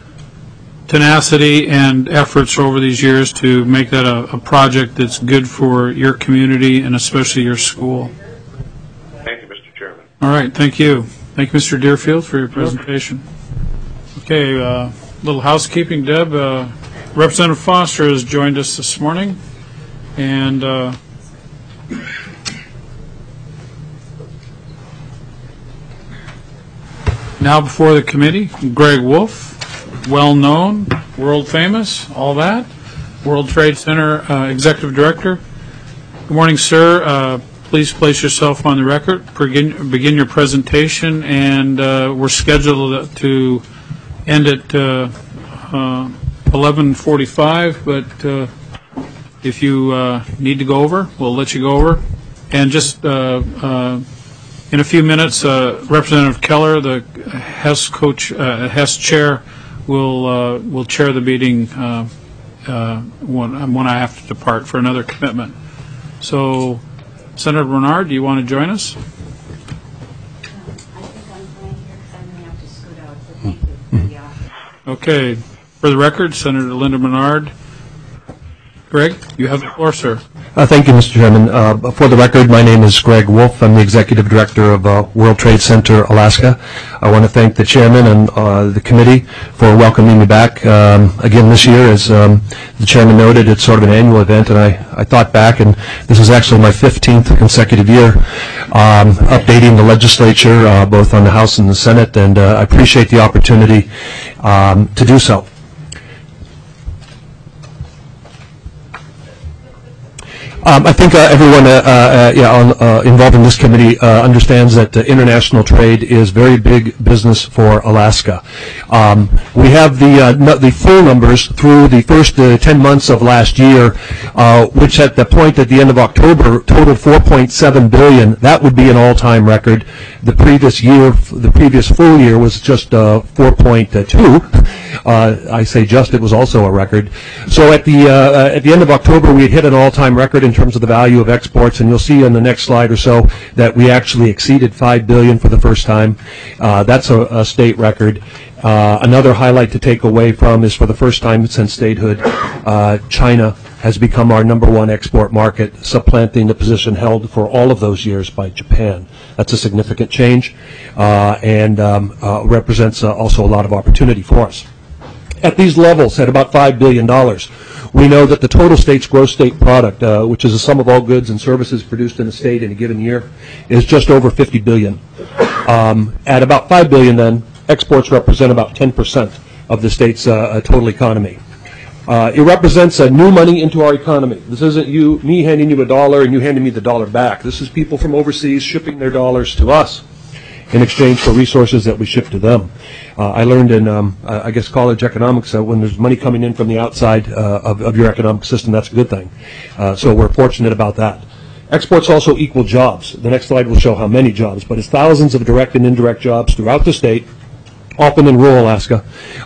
tenacity and efforts over these years to make that a project that's good for your community and especially your school. Thank you, Mr. Chairman. All right, thank you. Thank you, Mr. Deerfield, for your presentation. Okay, little housekeeping, Deb. Representative Foster has joined us this morning, and now before the committee, Greg Wolf, well-known, world-famous, all that, World Trade Center Executive Director. Good morning, sir. Please place yourself on the record. Begin your presentation, and we're scheduled to end at 11:45, but if you need to go over, we'll let you go over. And just in a few minutes, Representative Keller, the Hess chair, will chair the meeting when I have to depart for another commitment. So, Senator Bernard, do you want to join us? I think I'm playing here because I'm going to have to scoot out, so thank you for the offer. Okay. For the record, Senator Linda Bernard. Greg, you have the floor, sir. Thank you, Mr. Chairman. For the record, my name is Greg Wolf. I'm the Executive Director of World Trade Center, Alaska. I want to thank the Chairman and the committee for welcoming me back again this year. As the Chairman noted, it's sort of an annual event, and I thought back, and this is actually my 15th consecutive year updating the legislature, both on the House and the Senate, and I appreciate the opportunity to do so. I think everyone involved in this committee understands that international trade is very big business for Alaska. We have the full numbers through the first 10 months of last year, which at the point at the end of October totaled $4.7 billion. That would be an all-time record. The previous full year was just 4.2. I say just, it was also a record. So at the end of October, we had hit an all-time record in terms of the value of exports, and you'll see on the next slide or so that we actually exceeded $5 billion for the first time. That's a state record. Another highlight to take away from is for the first time since statehood, China has become our #1 export market, supplanting the position held for all of those years by Japan. That's a significant change and represents also a lot of opportunity for us. At these levels, at about $5 billion, we know that the total state's gross state product, which is the sum of all goods and services produced in a state in a given year, is just over $50 billion. At about $5 billion, then, exports represent about 10% of the state's total economy. It represents new money into our economy. This isn't me handing you a dollar and you handing me the dollar back. This is people from overseas shipping their dollars to us in exchange for resources that we ship to them. I learned in, college economics that when there's money coming in from the outside of your economic system, that's a good thing. So we're fortunate about that. Exports also equal jobs. The next slide will show how many jobs, but it's thousands of direct and indirect jobs throughout the state, often in rural Alaska,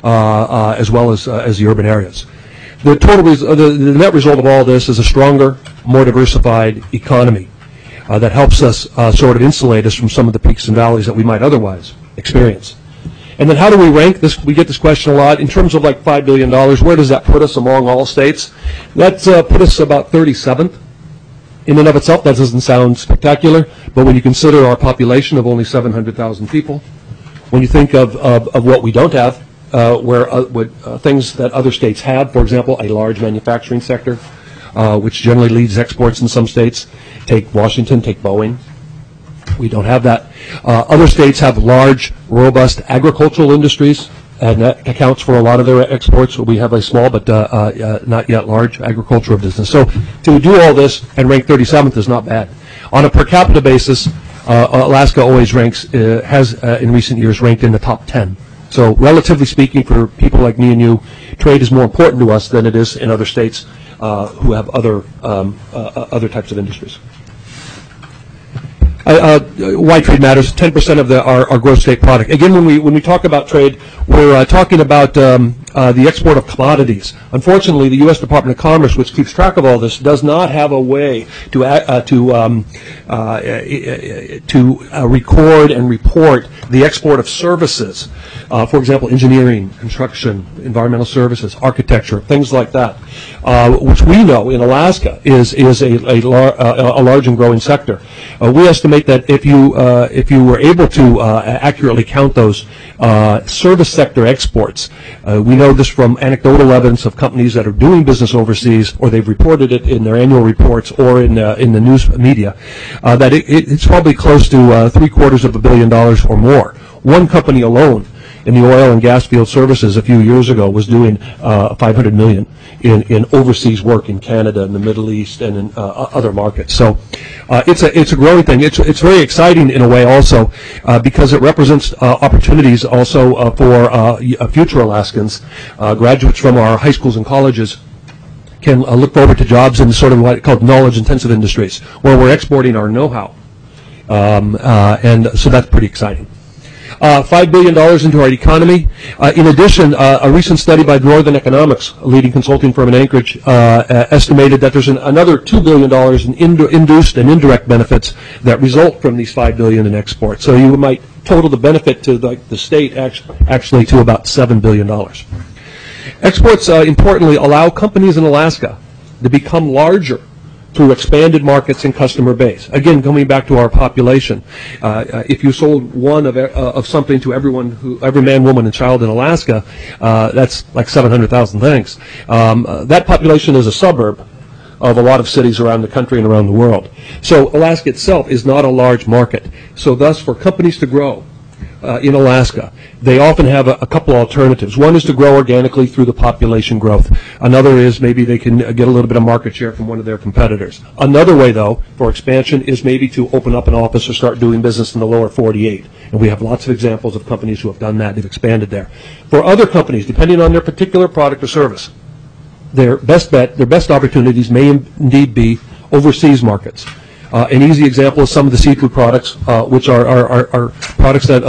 as well as the urban areas. The net result of all this is a stronger, more diversified economy that helps us sort of insulate us from some of the peaks and valleys that we might otherwise experience. And then how do we rank this? We get this question a lot. In terms of like $5 billion, where does that put us among all states? That put us about 37th. In and of itself, that doesn't sound spectacular, but when you consider our population of only 700,000 people, when you think of what we don't have, things that other states have, for example, a large manufacturing sector, which generally leads exports in some states. Take Washington, take Boeing. We don't have that. Other states have large, robust agricultural industries, and that accounts for a lot of their exports. We have a small but not yet large agricultural business. So to do all this and rank 37th is not bad. On a per capita basis, Alaska always has in recent years ranked in the top 10. So relatively speaking, for people like me and you, trade is more important to us than it is in other states who have other types of industries. Why trade matters? 10% of our gross state product. Again, when we talk about trade, we're talking about the export of commodities. Unfortunately, the U.S. Department of Commerce, which keeps track of all this, does not have a way to record and report the export of services. For example, engineering, construction, environmental services, architecture, things like that, which we know in Alaska is a large and growing sector. We estimate that if you were able to accurately count those service sector exports, we know this from anecdotal evidence of companies that are doing business overseas, or they've reported it in their annual reports or in the news media, that it's probably close to $750 million or more. One company alone in the oil and gas field services a few years ago was doing $500 million in overseas work in Canada and the Middle East and in other markets. So it's a growing thing. It's very exciting in a way also because it represents opportunities also for future Alaskans. Graduates from our high schools and colleges can look forward to jobs in sort of what called knowledge-intensive industries, where we're exporting our know-how. And so that's pretty exciting. $5 billion into our economy. In addition, a recent study by Northern Economics, a leading consulting firm in Anchorage, estimated that there's another $2 billion in induced and indirect benefits that result from these $5 billion in exports. So you might total the benefit to the state actually to about $7 billion. Exports, importantly, allow companies in Alaska to become larger through expanded markets and customer base. Again, coming back to our population, if you sold one of something to every man, woman, and child in Alaska, that's like 700,000 things. That population is a suburb of a lot of cities around the country and around the world. So Alaska itself is not a large market. So thus, for companies to grow in Alaska, they often have a couple alternatives. One is to grow organically through the population growth. Another is maybe they can get a little bit of market share from one of their competitors. Another way, though, for expansion is maybe to open up an office or start doing business in the lower 48. And we have lots of examples of companies who have done that. They've expanded there. For other companies, depending on their particular product or service, their best bet, their best opportunities may indeed be overseas markets. An easy example is some of the seafood products, which are products that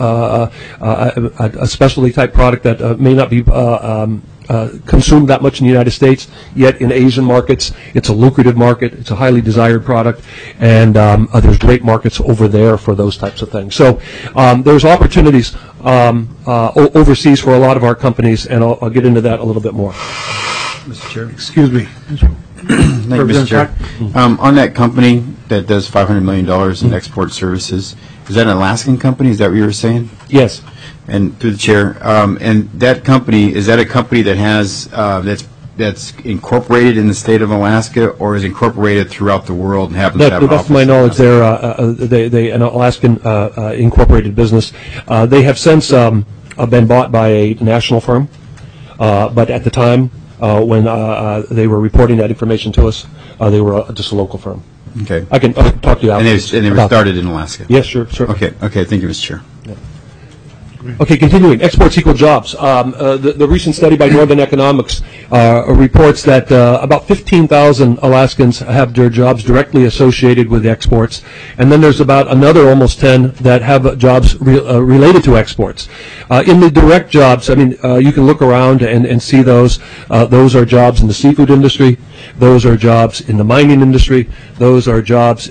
a specialty type product that may not be consumed that much in the United States, yet in Asian markets, it's a lucrative market, it's a highly desired product, and there's great markets over there for those types of things. So there's opportunities overseas for a lot of our companies, and I'll get into that a little bit more. Mr. Chair. Excuse me. Thank you, Mr. Chair. On that company that does $500 million in export services, is that an Alaskan company? Is that what you were saying? Yes. And through the chair, and that company, is that a company that has that's incorporated in the state of Alaska, or is incorporated throughout the world and happens to have an office? To my knowledge, they're an Alaskan incorporated business. They have since been bought by a national firm, but at the time when they were reporting that information to us, they were just a local firm. Okay. I can talk to you after. And they were started in Alaska? Yes, sure. Okay, thank you, Mr. Chair. Yeah. Okay, continuing. Exports equal jobs. The recent study by Northern Economics reports that about 15,000 Alaskans have their jobs directly associated with exports, and then there's about another almost 10 that have jobs related to exports. In the direct jobs, I mean, you can look around and see those. Those are jobs in the seafood industry. Those are jobs in the mining industry. Those are jobs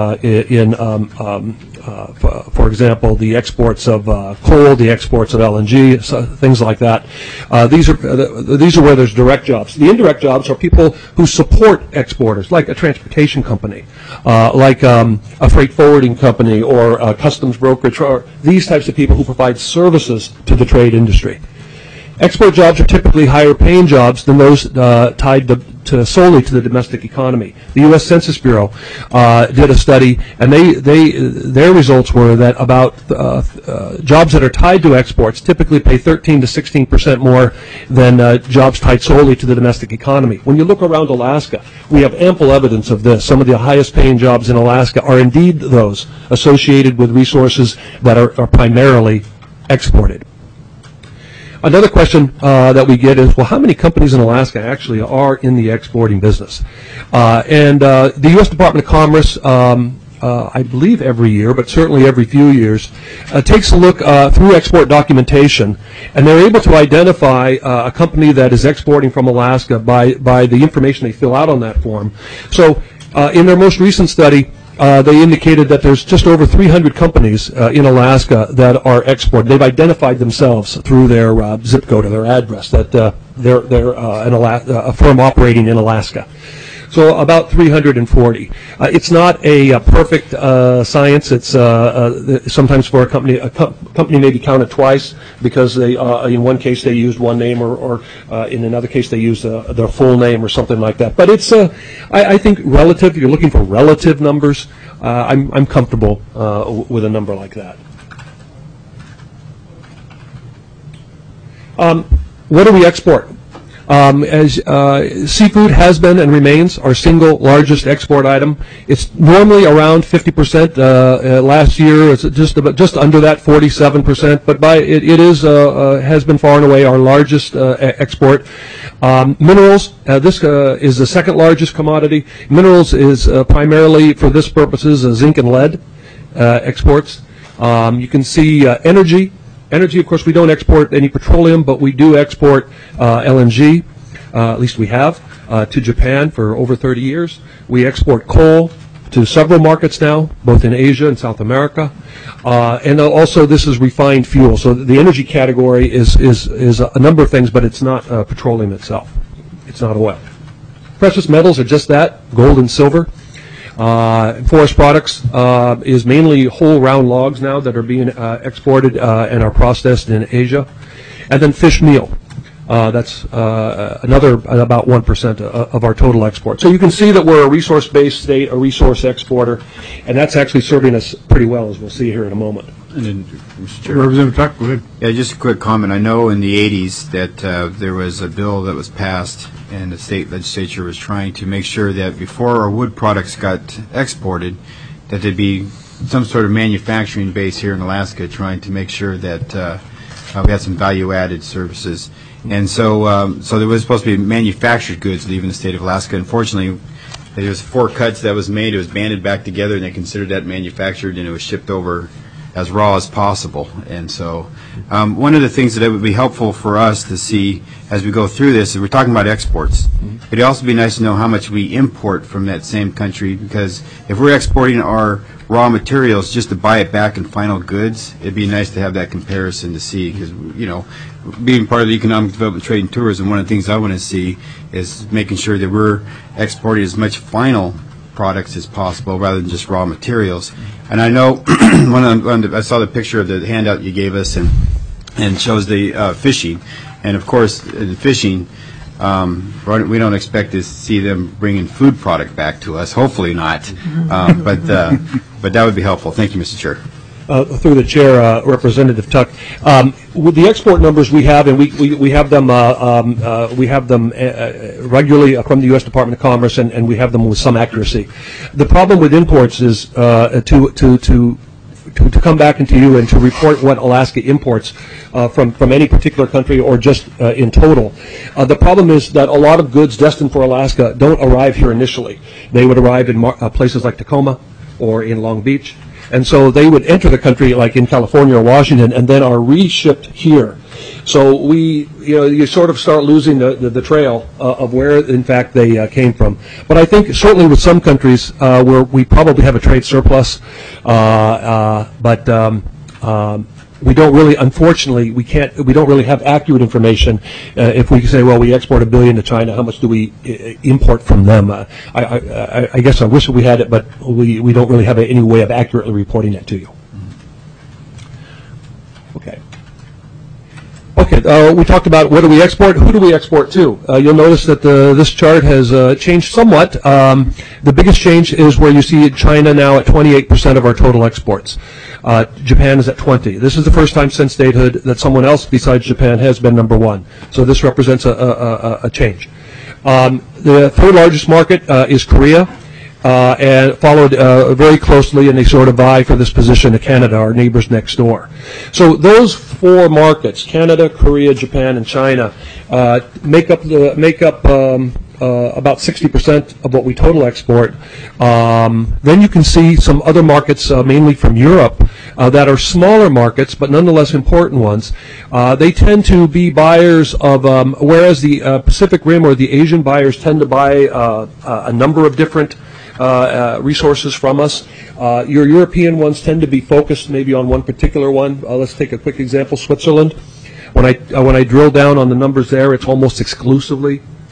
for example, the exports of coal, the exports of LNG, things like that. These are where there's direct jobs. The indirect jobs are people who support exporters, like a transportation company, like a freight forwarding company, or a customs brokerage, or these types of people who provide services to the trade industry. Export jobs are typically higher paying jobs than those tied solely to the domestic economy. The U.S. Census Bureau did a study, and their results were that about jobs that are tied to exports typically pay 13 to 16% more than jobs tied solely to the domestic economy. When you look around Alaska, we have ample evidence of this. Some of the highest paying jobs in Alaska are indeed those associated with resources that are primarily exported. Another question that we get is, well, how many companies in Alaska actually are in the exporting business? The U.S. Department of Commerce, I believe every year, but certainly every few years, takes a look through export documentation, and they're able to identify a company that is exporting from Alaska by the information they fill out on that form. So in their most recent study, they indicated that there's just over 300 companies in Alaska that are exporting. They've identified themselves through their zip code or their address that they're a firm operating in Alaska. So about 340. It's not a perfect science. It's sometimes for a company may be counted twice because they in one case they used one name or in another case they used their full name or something like that. But it's I think relative. You're looking for relative numbers. I'm comfortable with a number like that. What do we export? As seafood has been and remains our single largest export item. It's normally around 50%. Last year, it's just under that, 47%. But it has been far and away our largest export. Minerals. This is the second largest commodity. Minerals is primarily for this purposes zinc and lead exports. You can see energy. Energy, of course, we don't export any petroleum, but we do export LNG, at least we have, to Japan for over 30 years. We export coal to several markets now, both in Asia and South America. And also this is refined fuel. So the energy category is a number of things, but it's not petroleum itself. It's not oil. Precious metals are just that, gold and silver. Forest products is mainly whole round logs now that are being exported and are processed in Asia. And then fish meal. That's another about 1% of our total export. So you can see that we're a resource-based state, a resource exporter, and that's actually serving us pretty well, as we'll see here in a moment. And then, Mr. Chair. Representative Tuck, go ahead. Yeah, just a quick comment. I know in the 80s that there was a bill that was passed and the state legislature was trying to make sure that before our wood products got exported, that there'd be some sort of manufacturing base here in Alaska trying to make sure that we had some value-added services. And so there was supposed to be manufactured goods leaving the state of Alaska. Unfortunately, there was 4 cuts that was made. It was banded back together, and they considered that manufactured, and it was shipped over as raw as possible. And so one of the things that it would be helpful for us to see as we go through this is we're talking about exports. It'd also be nice to know how much we import from that same country, because if we're exporting our raw materials just to buy it back in final goods, it'd be nice to have that comparison to see, because, you know, being part of the Economic Development, Trade, and Tourism, one of the things I want to see is making sure that we're exporting as much final products as possible rather than just raw materials. And I know I saw the picture of the handout you gave us and shows the fishing. And of course, in fishing, we don't expect to see them bringing food product back to us. Hopefully not. But that would be helpful. Thank you, Mr. Chair. Through the chair, Representative Tuck, with the export numbers we have, and we have them regularly from the U.S. Department of Commerce, and we have them with some accuracy. The problem with imports is to come back into you and to report what Alaska imports from any particular country or just in total. The problem is that a lot of goods destined for Alaska don't arrive here initially. They would arrive in places like Tacoma or in Long Beach. And so they would enter the country like in California or Washington and then are reshipped here. So you sort of start losing the trail of where, in fact, they came from. But I think certainly with some countries where we probably have a trade surplus, but we don't really, unfortunately, we don't really have accurate information. If we say, well, we export $1 billion to China, how much do we import from them? I guess I wish we had it, but we don't really have any way of accurately reporting that to you. Okay, we talked about what do we export, who do we export to. You'll notice that this chart has changed somewhat. The biggest change is where you see China now at 28% of our total exports. Japan is at 20%. This is the first time since statehood that someone else besides Japan has been number 1. So this represents a change. The third largest market is Korea, and followed very closely, and they sort of vie for this position to Canada, our neighbors next door. So those 4 markets, Canada, Korea, Japan, and China, make up about 60% of what we total export. Then you can see some other markets, mainly from Europe, that are smaller markets, but nonetheless important ones. They tend to be buyers of, whereas the Pacific Rim or the Asian buyers tend to buy a number of different resources from us. Your European ones tend to be focused maybe on one particular one. Let's take a quick example, Switzerland. When I drill down on the numbers there, it's almost exclusively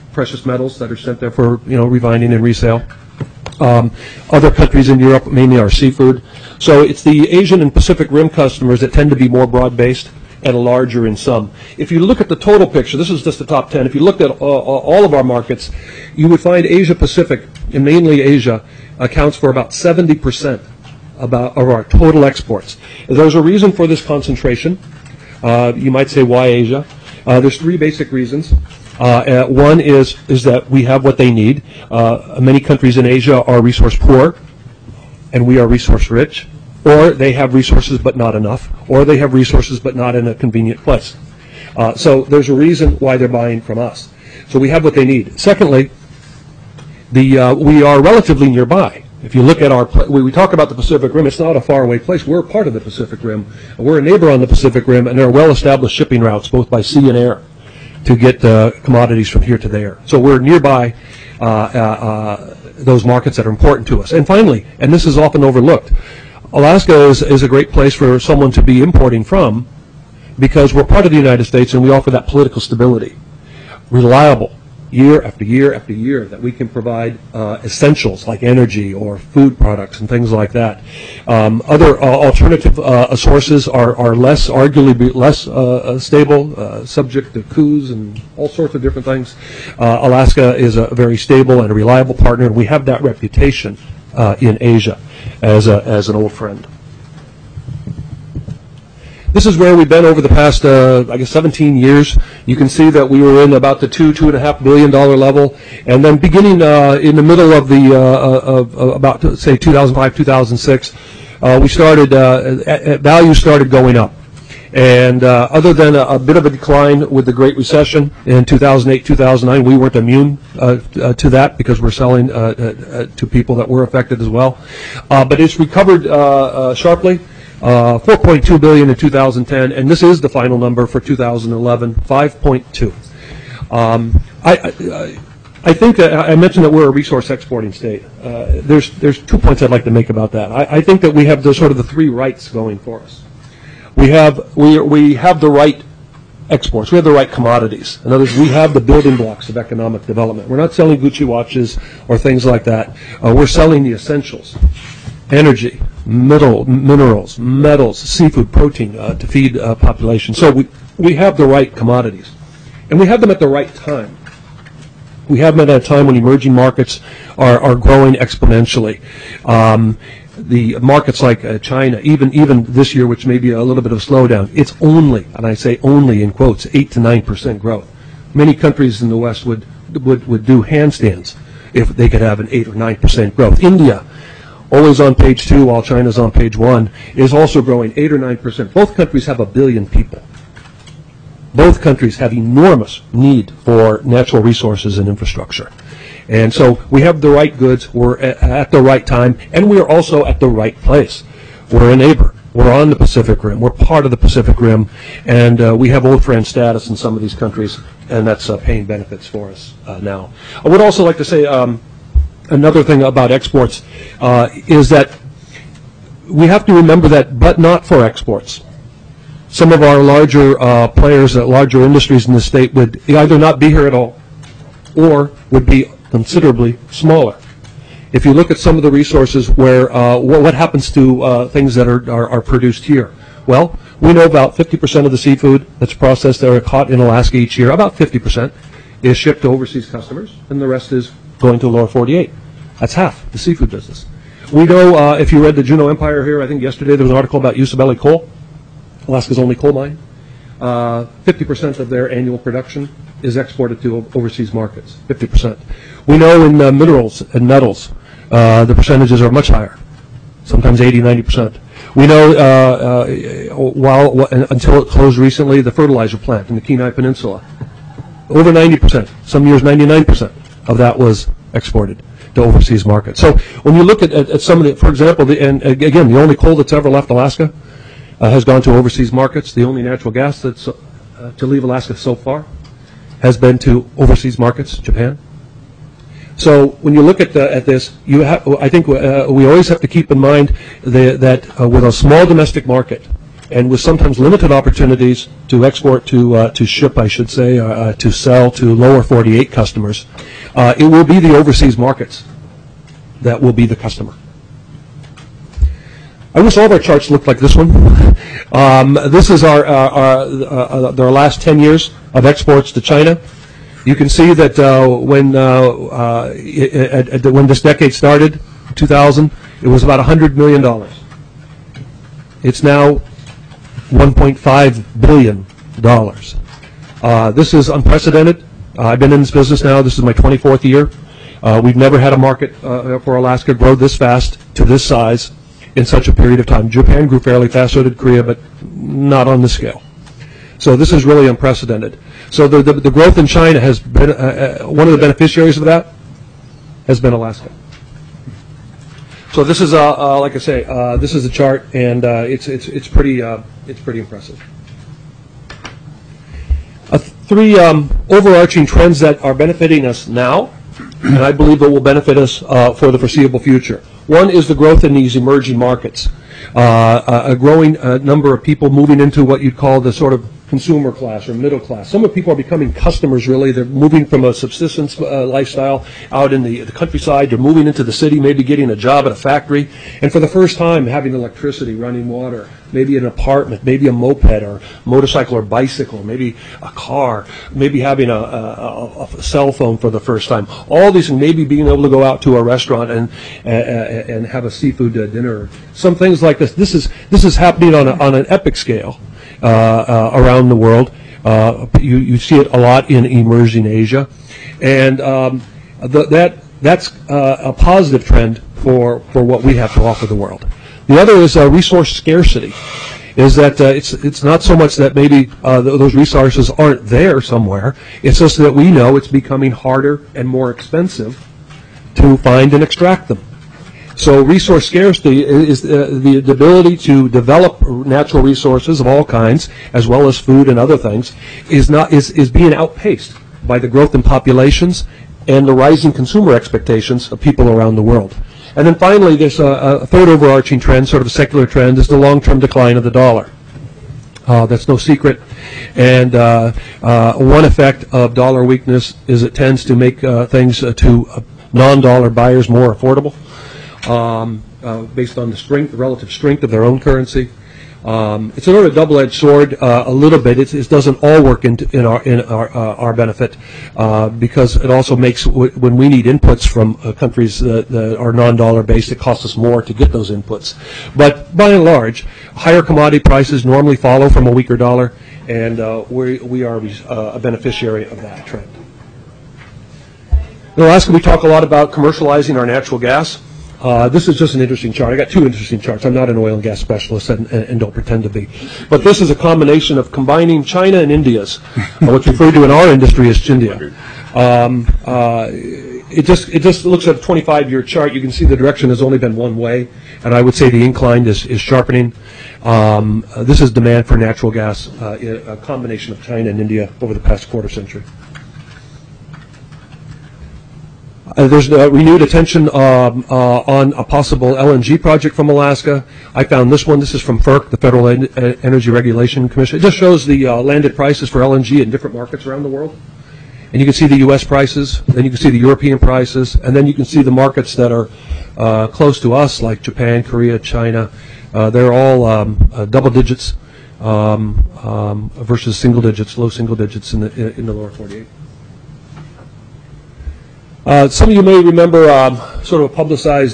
precious metals that are sent there for refining and resale. Other countries in Europe mainly are seafood. So it's the Asian and Pacific Rim customers that tend to be more broad-based and larger in sum. If you look at the total picture, this is just the top 10. If you looked at all of our markets, you would find Asia Pacific, and mainly Asia, accounts for about 70% of our total exports. There's a reason for this concentration. You might say, why Asia? There's three basic reasons. One is that we have what they need. Many countries in Asia are resource poor, and we are resource rich. Or they have resources but not enough, or they have resources but not in a convenient place. So there's a reason why they're buying from us. So we have what they need. Secondly, we are relatively nearby. If you look at we talk about the Pacific Rim, it's not a faraway place. We're part of the Pacific Rim. We're a neighbor on the Pacific Rim, and there are well-established shipping routes, both by sea and air, to get commodities from here to there. So we're nearby those markets that are important to us. And finally, and this is often overlooked, Alaska is a great place for someone to be importing from because we're part of the United States and we offer that political stability. Reliable, year after year after year, that we can provide essentials like energy or food products and things like that. Other alternative sources are arguably less stable, subject to coups and all sorts of different things. Alaska is a very stable and a reliable partner, and we have that reputation in Asia as an old friend. This is where we've been over the past, 17 years. You can see that we were in about the $2.5 billion level, and then beginning in the middle of about 2005, 2006, we started values started going up. And other than a bit of a decline with the Great Recession in 2008, 2009, we weren't immune to that because we're selling to people that were affected as well. But it's recovered sharply, $4.2 billion in 2010, and this is the final number for 2011, $5.2. I think that I mentioned that we're a resource exporting state. There's 2 points I'd like to make about that. I think that we have the three rights going for us. We have the right exports. We have the right commodities. In other words, we have the building blocks of economic development. We're not selling Gucci watches or things like that. We're selling the essentials: energy, minerals, metals, seafood, protein to feed population. So we have the right commodities, and we have them at the right time. We have them at a time when emerging markets are growing exponentially. The markets like China, even this year, which may be a little bit of a slowdown, it's only, and I say only in quotes, 8 to 9% growth. Many countries in the West would do handstands if they could have an 8 or 9% growth. India, always on page 2 while China's on page 1, is also growing 8 or 9%. Both countries have 1 billion people. Both countries have enormous need for natural resources and infrastructure. And so we have the right goods, we're at the right time, and we're also at the right place. We're a neighbor. We're on the Pacific Rim. We're part of the Pacific Rim, and we have old friend status in some of these countries, and that's paying benefits for us now. I would also like to say another thing about exports is that we have to remember that, but not for exports. Some of our larger players, larger industries in the state would either not be here at all or would be considerably smaller. If you look at some of the resources where what happens to things that are produced here, well, we know about 50% of the seafood that's processed or caught in Alaska each year, about 50% is shipped to overseas customers, and the rest is going to lower 48. That's half the seafood business. We know, if you read the Juneau Empire here, I think yesterday there was an article about Usabelli coal, Alaska's only coal mine. 50% of their annual production is exported to overseas markets, 50%. We know in minerals and metals, the percentages are much higher, sometimes 80, 90%. We know until it closed recently, the fertilizer plant in the Kenai Peninsula, over 90%, some years 99% of that was exported to overseas markets. So when you look at some of the, for example, and again, the only coal that's ever left Alaska has gone to overseas markets. The only natural gas that's to leave Alaska so far has been to overseas markets, Japan. So when you look at this, I think we always have to keep in mind that with a small domestic market, and with sometimes limited opportunities to export, to ship, I should say, to sell to lower 48 customers, it will be the overseas markets that will be the customer. I wish all of our charts looked like this one. This is our last 10 years of exports to China. You can see that when this decade started, 2000, it was about $100 million. It's now $1.5 billion. This is unprecedented. I've been in this business now. This is my 24th year. We've never had a market for Alaska grow this fast to this size in such a period of time. Japan grew fairly fast, so did Korea, but not on this scale. So this is really unprecedented. So the growth in China has been, one of the beneficiaries of that has been Alaska. So this is, like I say, this is a chart, and it's pretty impressive. Three overarching trends that are benefiting us now, and I believe that will benefit us for the foreseeable future. One is the growth in these emerging markets. A growing number of people moving into what you'd call the sort of consumer class or middle class. Some of the people are becoming customers, really. They're moving from a subsistence lifestyle out in the countryside. They're moving into the city, maybe getting a job at a factory, and for the first time having electricity, running water, maybe an apartment, maybe a moped or motorcycle or bicycle, maybe a car, maybe having a cell phone for the first time. All these, and maybe being able to go out to a restaurant and have a seafood dinner. Some things like this. This is happening on an epic scale around the world. You see it a lot in emerging Asia, and that's a positive trend for what we have to offer the world. The other is resource scarcity. Is that it's not so much that maybe those resources aren't there somewhere. It's just that we know it's becoming harder and more expensive to find and extract them. So resource scarcity is the ability to develop natural resources of all kinds, as well as food and other things, is being outpaced by the growth in populations and the rising consumer expectations of people around the world. And then finally, there's a third overarching trend, sort of a secular trend, is the long-term decline of the dollar. That's no secret. And one effect of dollar weakness is it tends to make things to non-dollar buyers more affordable. Based on the relative strength of their own currency. It's sort of a double-edged sword a little bit. It doesn't all work in our benefit because it also makes, when we need inputs from countries that are non-dollar based, it costs us more to get those inputs. But by and large, higher commodity prices normally follow from a weaker dollar, and we are a beneficiary of that trend. In Alaska, we talk a lot about commercializing our natural gas. This is just an interesting chart. I got two interesting charts. I'm not an oil and gas specialist and don't pretend to be. But this is a combination of combining China and India's, what's referred to in our industry as Chindia. It just looks at a 25-year chart. You can see the direction has only been one way, and I would say the incline is sharpening. This is demand for natural gas, a combination of China and India over the past quarter century. There's renewed attention on a possible LNG project from Alaska. I found this one. This is from FERC, the Federal Energy Regulation Commission. It just shows the landed prices for LNG in different markets around the world. And you can see the U.S. prices, then you can see the European prices, and then you can see the markets that are close to us, like Japan, Korea, China. They're all double digits versus single digits, low single digits in the lower 48. Some of you may remember sort of a publicized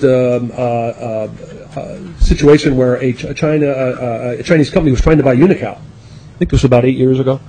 situation where a Chinese company was trying to buy Unocal. I think it was about 8 years ago.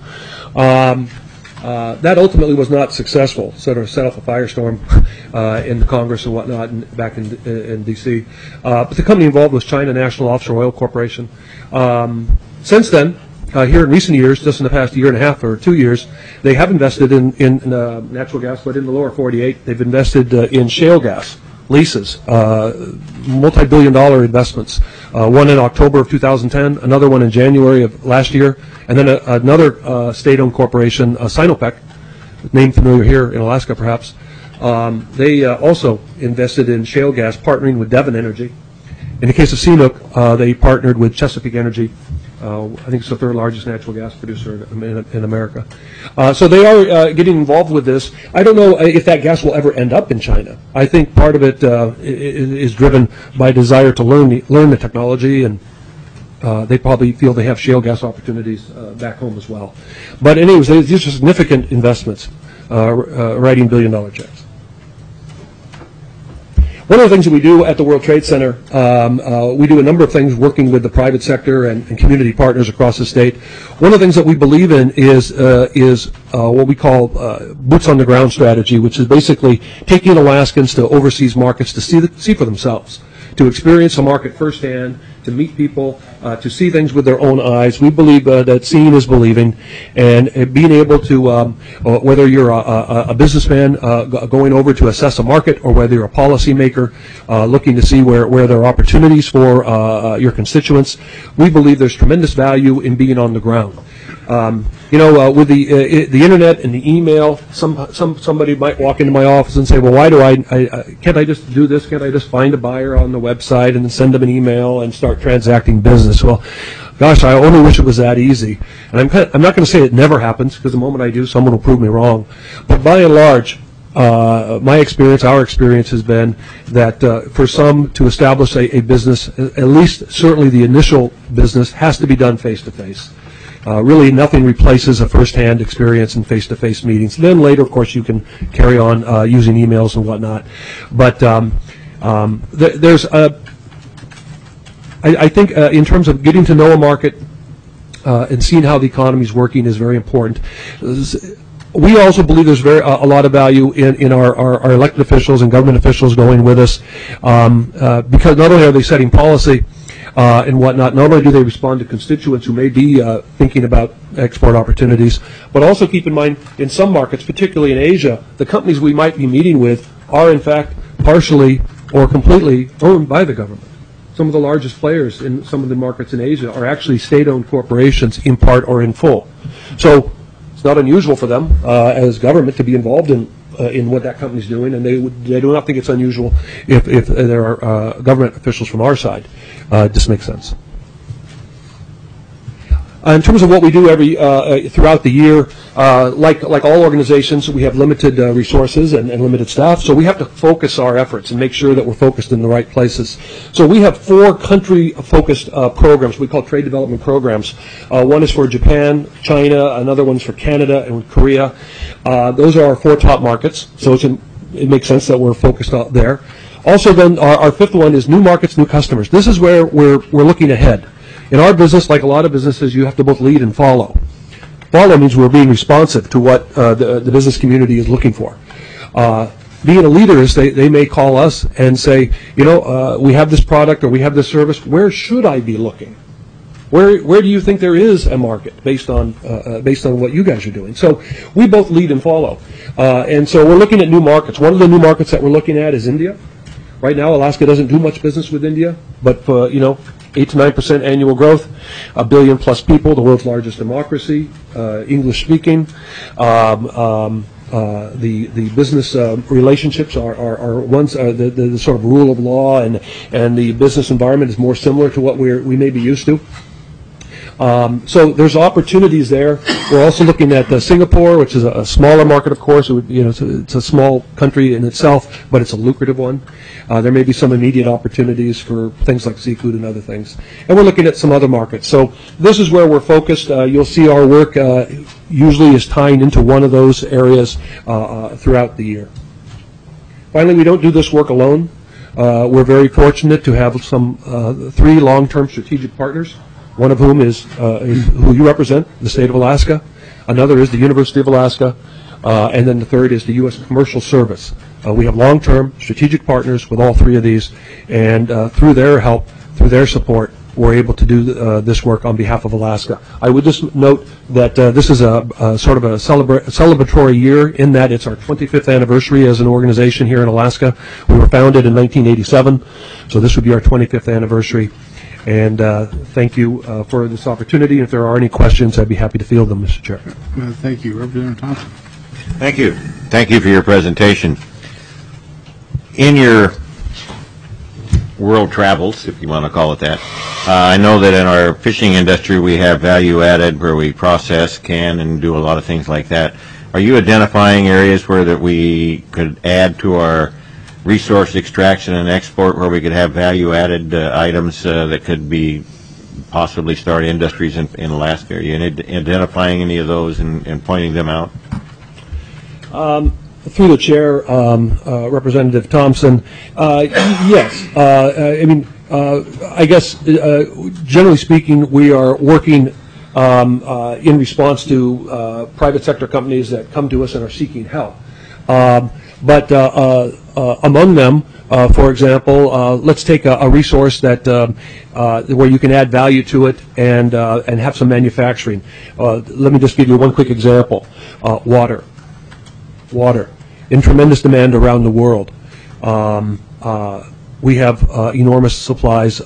That ultimately was not successful, sort of set off a firestorm in the Congress and whatnot back in D.C. But the company involved was China National Offshore Oil Corporation. Since then, here in recent years, just in the past year and a half or 2 years, they have invested in natural gas, but in the lower 48, they've invested in shale gas leases, multi-billion-dollar investments. One in October of 2010, another one in January of last year, and then another state-owned corporation, Sinopec, name familiar here in Alaska perhaps. They also invested in shale gas, partnering with Devon Energy. In the case of CNOOC, they partnered with Chesapeake Energy I think it's the third largest natural gas producer in America. So they are getting involved with this. I don't know if that gas will ever end up in China. I think part of it is driven by desire to learn the technology, and they probably feel they have shale gas opportunities back home as well. But anyways, these are significant investments, writing billion-dollar checks. One of the things that we do at the World Trade Center, we do a number of things working with the private sector and community partners across the state. One of the things that we believe in is what we call boots on the ground strategy, which is basically taking Alaskans to overseas markets to see for themselves, to experience a market firsthand, to meet people, to see things with their own eyes. We believe that seeing is believing, and being able to, whether you're a businessman going over to assess a market, or whether you're a policymaker looking to see where there are opportunities for your constituents, we believe there's tremendous value in being on the ground. With the internet and the email, somebody might walk into my office and say, well, why do can't I just do this? Can't I just find a buyer on the website and then send them an email and start transacting business? Well, gosh, I only wish it was that easy. And I'm not going to say it never happens, because the moment I do, someone will prove me wrong. But by and large, our experience has been that for some to establish a business, at least certainly the initial business, has to be done face-to-face. Really, nothing replaces a first-hand experience in face-to-face meetings. Then later, of course, you can carry on using emails and whatnot. But I think in terms of getting to know a market and seeing how the economy is working is very important. We also believe there's a lot of value in our elected officials and government officials going with us, because not only are they setting policy and whatnot, not only do they respond to constituents who may be thinking about export opportunities, but also keep in mind, in some markets, particularly in Asia, the companies we might be meeting with are in fact partially or completely owned by the government. Some of the largest players in some of the markets in Asia are actually state-owned corporations in part or in full. So it's not unusual for them as government to be involved in what that company's doing, and they do not think it's unusual if there are government officials from our side. This makes sense. In terms of what we do throughout the year, like all organizations, we have limited resources and limited staff, so we have to focus our efforts and make sure that we're focused in the right places. So we have 4 country-focused programs we call trade development programs. One is for Japan, China, another one's for Canada and Korea. Those are our 4 top markets, so it makes sense that we're focused out there. Also then, our 5th one is new markets, new customers. This is where we're looking ahead. In our business, like a lot of businesses, you have to both lead and follow. Follow means we're being responsive to what the business community is looking for. Being a leader is they may call us and say, we have this product or we have this service. Where should I be looking? Where do you think there is a market based on what you guys are doing? So we both lead and follow. And so we're looking at new markets. One of the new markets that we're looking at is India. Right now, Alaska doesn't do much business with India, but for 8 to 9% annual growth, 1 billion plus people, the world's largest democracy, English speaking. The business relationships are ones the sort of rule of law, and the business environment is more similar to what we may be used to. So there's opportunities there. We're also looking at Singapore, which is a smaller market, of course. It's a small country in itself, but it's a lucrative one. There may be some immediate opportunities for things like seafood and other things. And we're looking at some other markets. So this is where we're focused. You'll see our work usually is tying into one of those areas throughout the year. Finally, we don't do this work alone. We're very fortunate to have some 3 long-term strategic partners. One of whom is who you represent, the state of Alaska. Another is the University of Alaska. And then the third is the U.S. Commercial Service. We have long-term strategic partners with all 3 of these. And through their help, through their support, we're able to do this work on behalf of Alaska. I would just note that this is a sort of a celebratory year in that it's our 25th anniversary as an organization here in Alaska. We were founded in 1987, so this would be our 25th anniversary. And thank you for this opportunity. If there are any questions, I'd be happy to field them, Mr. Chair. Thank you. Representative Thompson. Thank you. Thank you for your presentation. In your world travels, if you want to call it that. I know that in our fishing industry we have value added where we process, can, and do a lot of things like that. Are you identifying areas where that we could add to our resource extraction and export where we could have value added items that could be possibly start industries in Alaska? Are you identifying any of those and pointing them out? Through the chair, Representative Thompson, yes. I guess, generally speaking, we are working in response to private sector companies that come to us and are seeking help. But among them, for example, let's take a resource that where you can add value to it and have some manufacturing. Let me just give you one quick example. Water. Water, in tremendous demand around the world. We have enormous supplies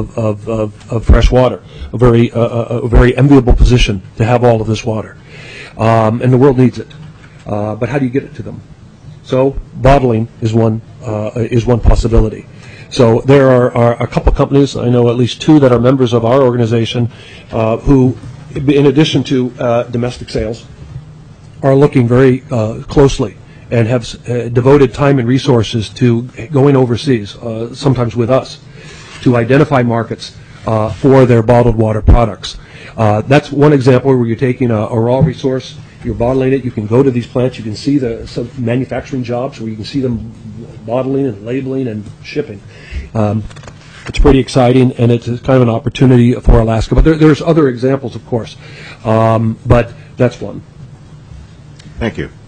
of fresh water, a very enviable position to have all of this water. And the world needs it. But how do you get it to them? So bottling is one possibility. So there are a couple companies, I know at least two that are members of our organization, who, in addition to domestic sales, are looking very closely and have devoted time and resources to going overseas, sometimes with us, to identify markets for their bottled water products. That's one example where you're taking a raw resource, you're bottling it, you can go to these plants, you can see some manufacturing jobs where you can see them bottling and labeling and shipping. It's pretty exciting, and it's kind of an opportunity for Alaska. But there's other examples, of course, but that's one. Thank you.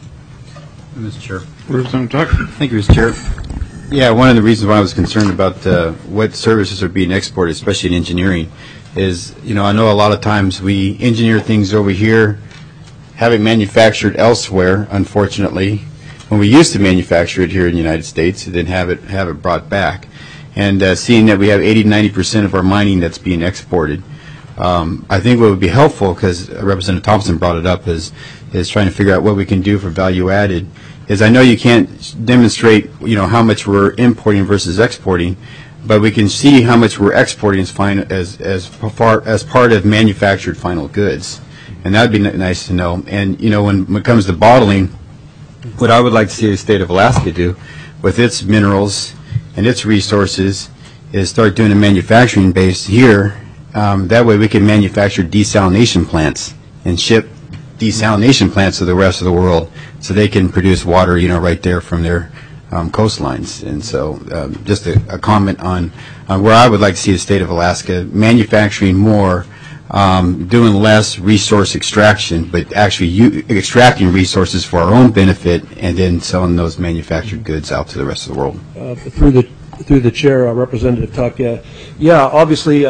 Mr. Chair. Representative Tucker. Thank you, Mr. Chair. Yeah, one of the reasons why I was concerned about what services are being exported, especially in engineering, is, I know a lot of times we engineer things over here, have it manufactured elsewhere, unfortunately. When we used to manufacture it here in the United States, and then have it brought back. And seeing that we have 80-90% of our mining that's being exported, I think what would be helpful, because Representative Thompson brought it up, is trying to figure out what we can do for value added. Is I know you can't demonstrate, how much we're importing versus exporting, but we can see how much we're exporting as part of manufactured final goods, and that'd be nice to know. And when it comes to bottling, what I would like to see the state of Alaska do with its minerals and its resources is start doing a manufacturing base here. That way we can manufacture desalination plants and ship desalination plants to the rest of the world so they can produce water, right there from their coastlines. And so just a comment on where I would like to see the state of Alaska manufacturing more, doing less resource extraction, but actually extracting resources for our own benefit and then selling those manufactured goods out to the rest of the world. Through the chair, Representative Tuck, obviously,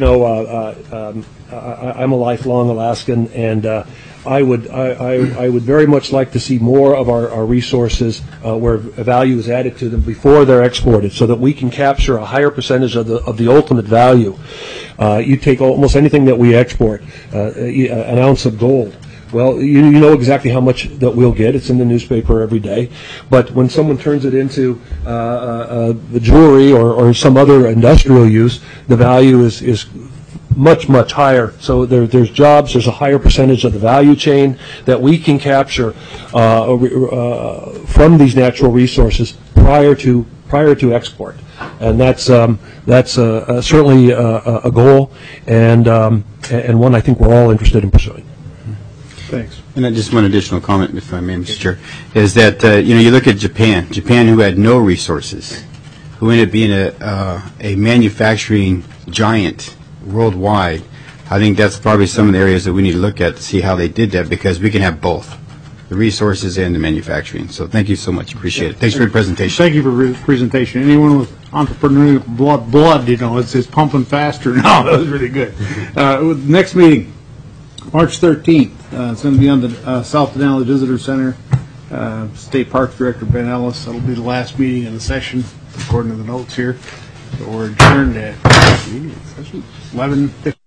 I'm a lifelong Alaskan, and I would very much like to see more of our resources where value is added to them before they're exported, so that we can capture a higher percentage of the ultimate value. You take almost anything that we export, an ounce of gold. Well, you know exactly how much that we'll get. It's in the newspaper every day. But when someone turns it into the jewelry or some other industrial use, the value is much, much higher. So there's jobs, there's a higher percentage of the value chain that we can capture from these natural resources prior to export. And that's certainly a goal and one I think we're all interested in pursuing. Thanks. And just one additional comment, if I may, Mr. Chair, is that, you look at Japan who had no resources, who ended up being a manufacturing giant worldwide. I think that's probably some of the areas that we need to look at to see how they did that, because we can have both, the resources and the manufacturing. So thank you so much. Appreciate it. Thanks for your presentation. Thank you for your presentation. Anyone with entrepreneurial blood, it's pumping faster now. That was really good. Next meeting, March 13th. It's going to be on the South Denali Visitor Center. State Parks Director Ben Ellis. That'll be the last meeting in the session, according to the notes here. So we're adjourned at 11:50.